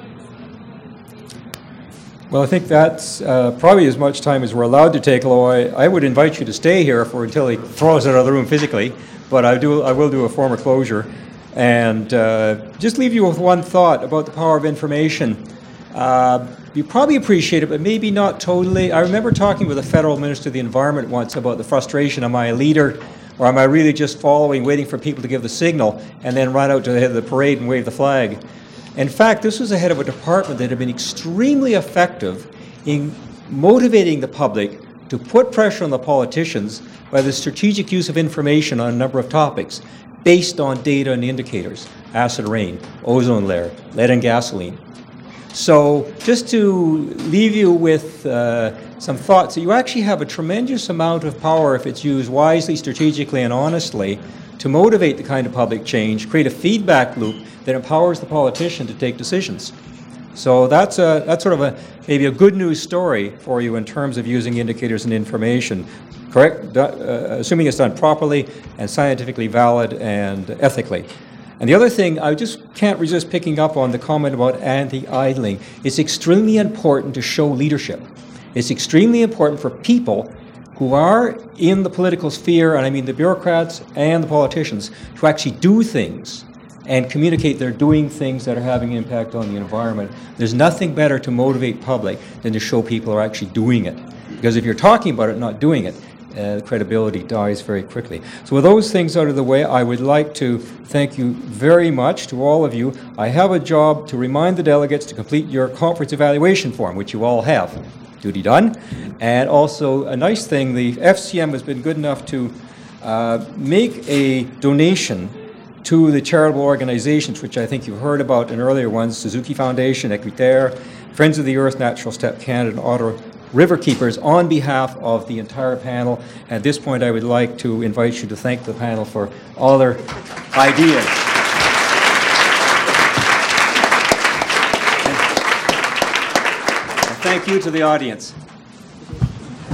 Well, I think that's probably as much time as we're allowed to take, although I would invite you to stay here until he throws us out of the room physically, but I will do a formal closure. And just leave you with one thought about the power of information. You probably appreciate it, but maybe not totally. I remember talking with a federal minister of the environment once about the frustration, am I a leader, or am I really just following, waiting for people to give the signal, and then run out to the head of the parade and wave the flag? In fact, this was the head of a department that had been extremely effective in motivating the public to put pressure on the politicians by the strategic use of information on a number of topics based on data and indicators: acid rain, ozone layer, lead in gasoline. So just to leave you with some thoughts, that you actually have a tremendous amount of power if it's used wisely, strategically, and honestly to motivate the kind of public change, create a feedback loop that empowers the politician to take decisions. So that's sort of maybe a good news story for you in terms of using indicators and information. Correct? Assuming it's done properly and scientifically valid and ethically. And the other thing, I just can't resist picking up on the comment about anti-idling. It's extremely important to show leadership. It's extremely important for people who are in the political sphere, and I mean the bureaucrats and the politicians, to actually do things and communicate they're doing things that are having an impact on the environment. There's nothing better to motivate public than to show people are actually doing it. Because if you're talking about it, not doing it, credibility dies very quickly. So with those things out of the way, I would like to thank you very much to all of you. I have a job to remind the delegates to complete your conference evaluation form, which you all have. Duty done. And also a nice thing, the FCM has been good enough to make a donation to the charitable organizations, which I think you've heard about in earlier ones: Suzuki Foundation, Equiterre, Friends of the Earth, Natural Step Canada, and Ottawa River Keepers, on behalf of the entire panel. At this point, I would like to invite you to thank the panel for all their ideas. And thank you to the audience.